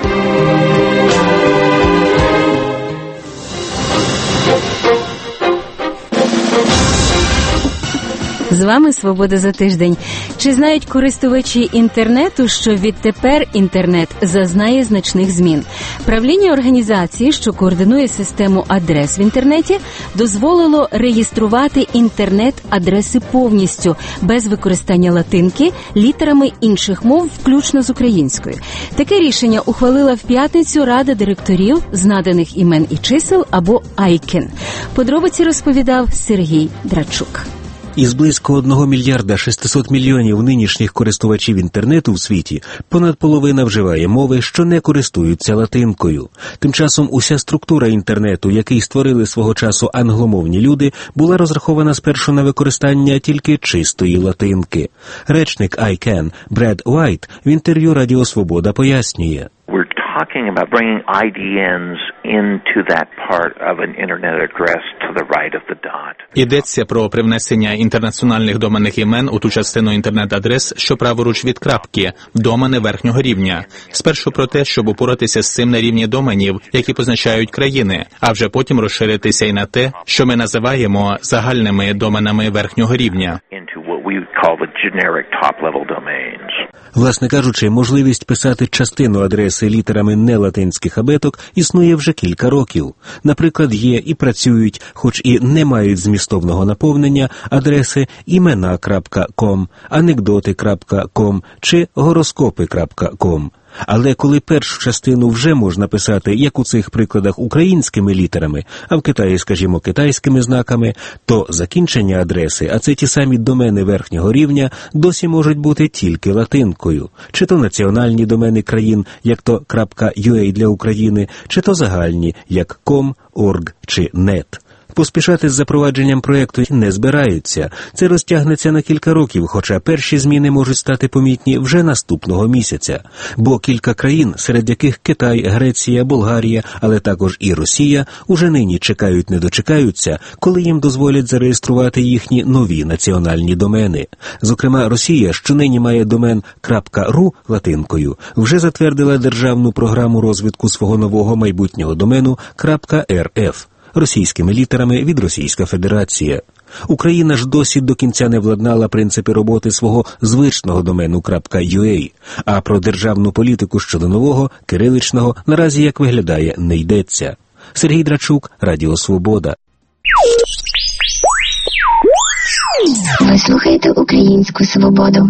З вами «Свобода за тиждень». Чи знають користувачі інтернету, що відтепер інтернет зазнає значних змін? Правління організації, що координує систему адрес в інтернеті, дозволило реєструвати інтернет-адреси повністю, без використання латинки, літерами інших мов, включно з українською. Таке рішення ухвалила в п'ятницю Рада директорів з наданих імен і чисел або ICANN. Подробиці розповідав Сергій Драчук. Із близько 1 мільярда 600 мільйонів нинішніх користувачів інтернету в світі понад половина вживає мови, що не користуються латинкою. Тим часом уся структура інтернету, який створили свого часу англомовні люди, була розрахована спершу на використання тільки чистої латинки. Речник ICANN Бред Уайт в інтерв'ю Радіо Свобода пояснює. Talking about bringing IDNs into that part of an internet address to the right of the dot. Йдеться про привнесення інтернаціональних доменних імен у ту частину інтернет-адрес, що праворуч від крапки, домени верхнього рівня. Спершу про те, щоб упоратися з цим на рівні доменів, які позначають країни, а вже потім розширитися і на те, що ми називаємо загальними доменами верхнього рівня. Власне кажучи, можливість писати частину адреси літерами нелатинських абеток існує вже кілька років. Наприклад, є і працюють, хоч і не мають змістовного наповнення, адреси імена.com, анекдоти.com чи гороскопи.com. Але коли першу частину вже можна писати, як у цих прикладах, українськими літерами, а в Китаї, скажімо, китайськими знаками, то закінчення адреси, а це ті самі домени верхнього рівня, досі можуть бути тільки латинкою. Чи то національні домени країн, як то .ua для України, чи то загальні, як .com, .org чи .net. Поспішати з запровадженням проєкту не збираються. Це розтягнеться на кілька років, хоча перші зміни можуть стати помітні вже наступного місяця. Бо кілька країн, серед яких Китай, Греція, Болгарія, але також і Росія, уже нині чекають не дочекаються, коли їм дозволять зареєструвати їхні нові національні домени. Зокрема, Росія, що нині має домен .ru латинкою, вже затвердила державну програму розвитку свого нового майбутнього домену .rf російськими літерами від Російська Федерація. Україна ж досі до кінця не владнала принципи роботи свого звичного домену .ua, а про державну політику щодо нового, кириличного, наразі, як виглядає, не йдеться. Сергій Драчук, Радіо Свобода. Ви слухаєте Українську Свободу.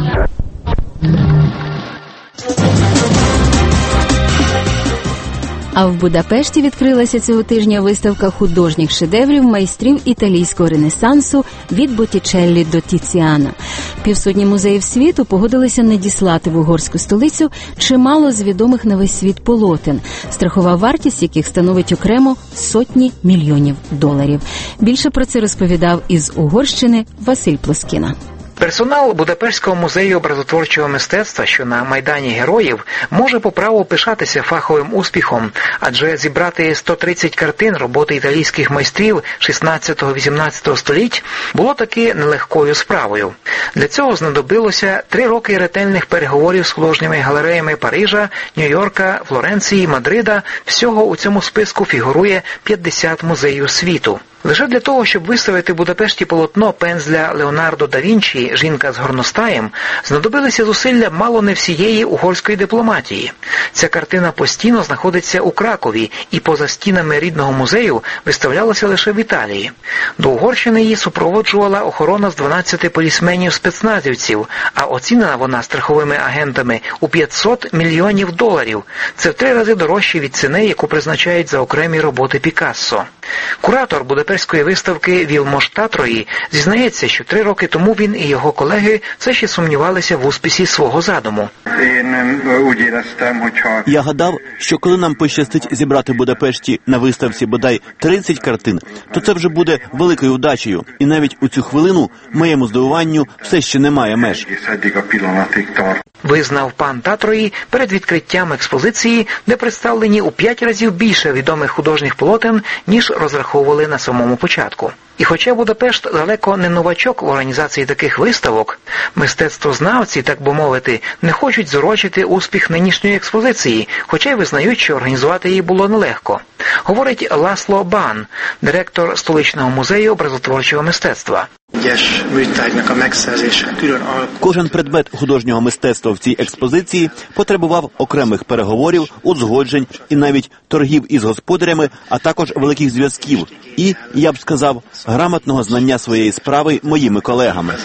А в Будапешті відкрилася цього тижня виставка художніх шедеврів майстрів італійського ренесансу від Боттічеллі до Тіціана. Півсотні музеїв світу погодилися надіслати в угорську столицю чимало з відомих на весь світ полотен, страхова вартість яких становить окремо сотні мільйонів доларів. Більше про це розповідав із Угорщини Василь Плоскіна. Персонал Будапештського музею образотворчого мистецтва, що на Майдані Героїв, може по праву пишатися фаховим успіхом, адже зібрати 130 картин роботи італійських майстрів 16-18 століть було таки нелегкою справою. Для цього знадобилося 3 роки ретельних переговорів з художніми галереями Парижа, Нью-Йорка, Флоренції, Мадрида. Всього у цьому списку фігурує 50 музеїв світу. Лише для того, щоб виставити в Будапешті полотно пензля Леонардо да Вінчі «Жінка з горностаєм», знадобилися зусилля мало не всієї угорської дипломатії. Ця картина постійно знаходиться у Кракові і поза стінами рідного музею виставлялася лише в Італії. До Угорщини її супроводжувала охорона з 12 полісменів-спецназівців, а оцінена вона страховими агентами у 500 мільйонів доларів. Це в 3 рази дорожче від ціни, яку призначають за окремі роботи Пікассо. Куратор Будапештської виставки Вілмош Татрої зізнається, що 3 роки тому він і його колеги все ще сумнівалися в успісі свого задуму. Я гадав, що коли нам пощастить зібрати в Будапешті на виставці бодай 30 картин, то це вже буде великою удачею. І навіть у цю хвилину моєму здивуванню все ще немає меж. Визнав пан Татрої перед відкриттям експозиції, де представлені у 5 разів більше відомих художніх полотен, ніж розраховували на самому початку. І хоча Будапешт далеко не новачок в організації таких виставок, мистецтвознавці, так би мовити, не хочуть зурочити успіх нинішньої експозиції, хоча й визнають, що організувати її було нелегко. Говорить Ласло Бан, директор столичного музею образотворчого мистецтва. Кожен предмет художнього мистецтва в цій експозиції потребував окремих переговорів, узгоджень і навіть торгів із господарями, а також великих зв'язків і, я б сказав, грамотного знання своєї справи моїми колегами.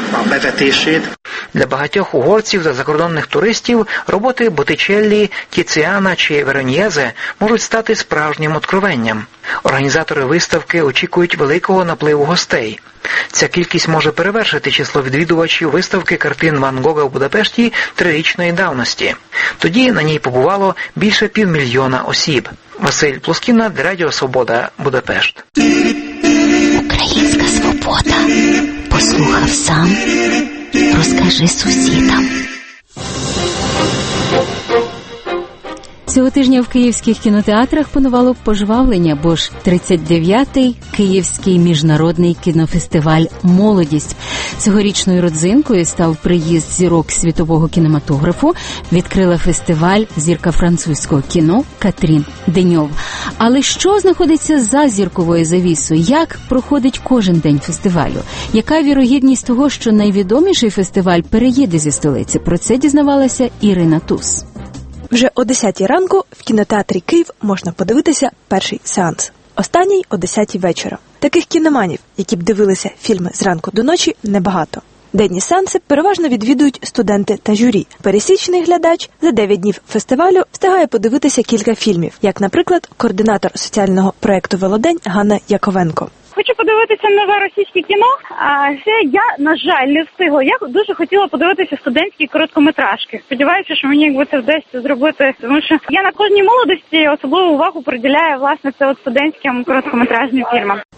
Для багатьох угорців та закордонних туристів роботи Боттічеллі, Тіціана чи Вероньєзе можуть стати справжнім откровенням. Організатори виставки очікують великого напливу гостей. Ця кількість може перевершити число відвідувачів виставки картин Ван Гога в Будапешті 3-річної давності. Тоді на ній побувало більше 500 000 осіб. Василь Плоскіна, Радіо Свобода, Будапешт. Українська свобода. Послухав сам. Розкажи сусідам. Цього тижня в київських кінотеатрах панувало пожвавлення, бо ж 39-й Київський міжнародний кінофестиваль «Молодість». Цьогорічною родзинкою став приїзд зірок світового кінематографу. Відкрила фестиваль зірка французького кіно Катрін Деньов. Але що знаходиться за зірковою завісою? Як проходить кожен день фестивалю? Яка вірогідність того, що найвідоміший фестиваль переїде зі столиці? Про це дізнавалася Ірина Туз. Вже о 10-й ранку в кінотеатрі «Київ» можна подивитися перший сеанс. Останній о 10-й вечора. Таких кіноманів, які б дивилися фільми зранку до ночі, небагато. Денні сеанси переважно відвідують студенти та журі. Пересічний глядач за 9 днів фестивалю встигає подивитися кілька фільмів, як, наприклад, координатор соціального проєкту «Велодень» Ганна Яковенко. Хочу подивитися нове російське кіно, а ще я, на жаль, не встигла. Я дуже хотіла подивитися студентські короткометражки. Сподіваюся, що мені це вдасться зробити, тому що я на кожній молодості особливу увагу приділяю, власне, це студентським короткометражним фільмам.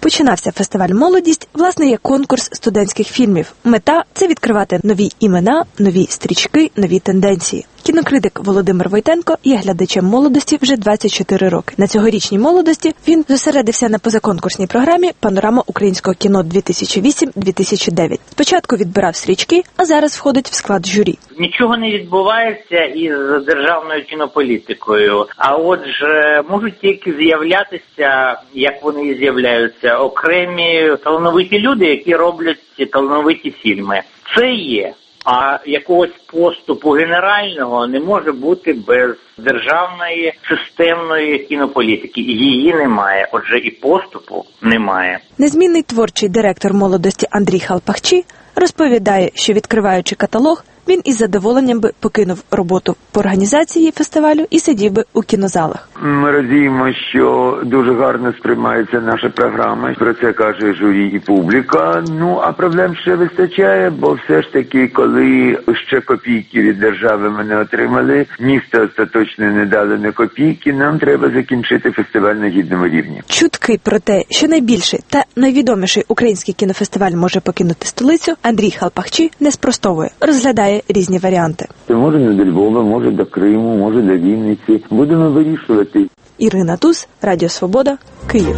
Починався фестиваль «Молодість», власне, як конкурс студентських фільмів. Мета – це відкривати нові імена, нові стрічки, нові тенденції. Кінокритик Володимир Войтенко є глядачем «Молодості» вже 24 роки. На цьогорічній «Молодості» він зосередився на позаконкурсній програмі «Панорама українського кіно 2008-2009». Спочатку відбирав стрічки, а зараз входить в склад журі. Нічого не відбувається із державною кінополітикою, а отже, можуть тільки з'являтися, як вони і з'являються, окремі талановиті люди, які роблять талановиті фільми. Це є. А якогось поступу генерального не може бути без державної системної кінополітики. Її немає, отже і поступу немає. Незмінний творчий директор «Молодості» Андрій Халпахчі розповідає, що відкриваючи каталог, він із задоволенням би покинув роботу по організації фестивалю і сидів би у кінозалах. Ми радіємо, що дуже гарно сприймається наша програма. Про це каже журі і публіка. А проблем ще вистачає, бо все ж таки, коли ще копійки від держави ми не отримали, місто остаточно не дали ні копійки, нам треба закінчити фестиваль на гідному рівні. Чутки про те, що найбільший та найвідоміший український кінофестиваль може покинути столицю, Андрій Халпахчі не спростовує, розглядає різні варіанти. Це може не до Львова, може до Криму, може до Вінниці. Будемо вирішувати. Ірина Туз, Радіо Свобода, Київ.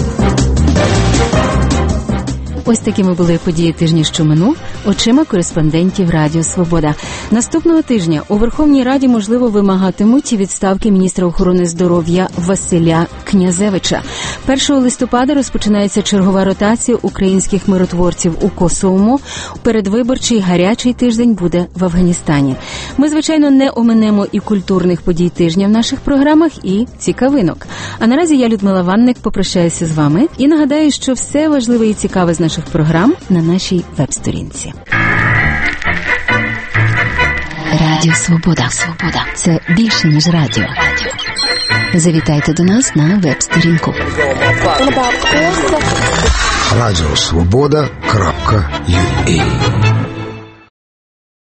Ось такими були події тижня, що минув, очима кореспондентів Радіо Свобода. Наступного тижня у Верховній Раді, можливо, вимагатимуть відставки міністра охорони здоров'я Василя Князевича. 1 листопада розпочинається чергова ротація українських миротворців у Косовому. Передвиборчий гарячий тиждень буде в Афганістані. Ми, звичайно, не оминемо і культурних подій тижня в наших програмах, і цікавинок. А наразі я, Людмила Ванник, попрощаюся з вами і нагадаю, що все важливе і цікаве з наших програм на нашій веб-сторінці. Радіо Свобода. Це більше, ніж радіо. Завітайте до нас на веб-сторінку. Радіосвобода.ua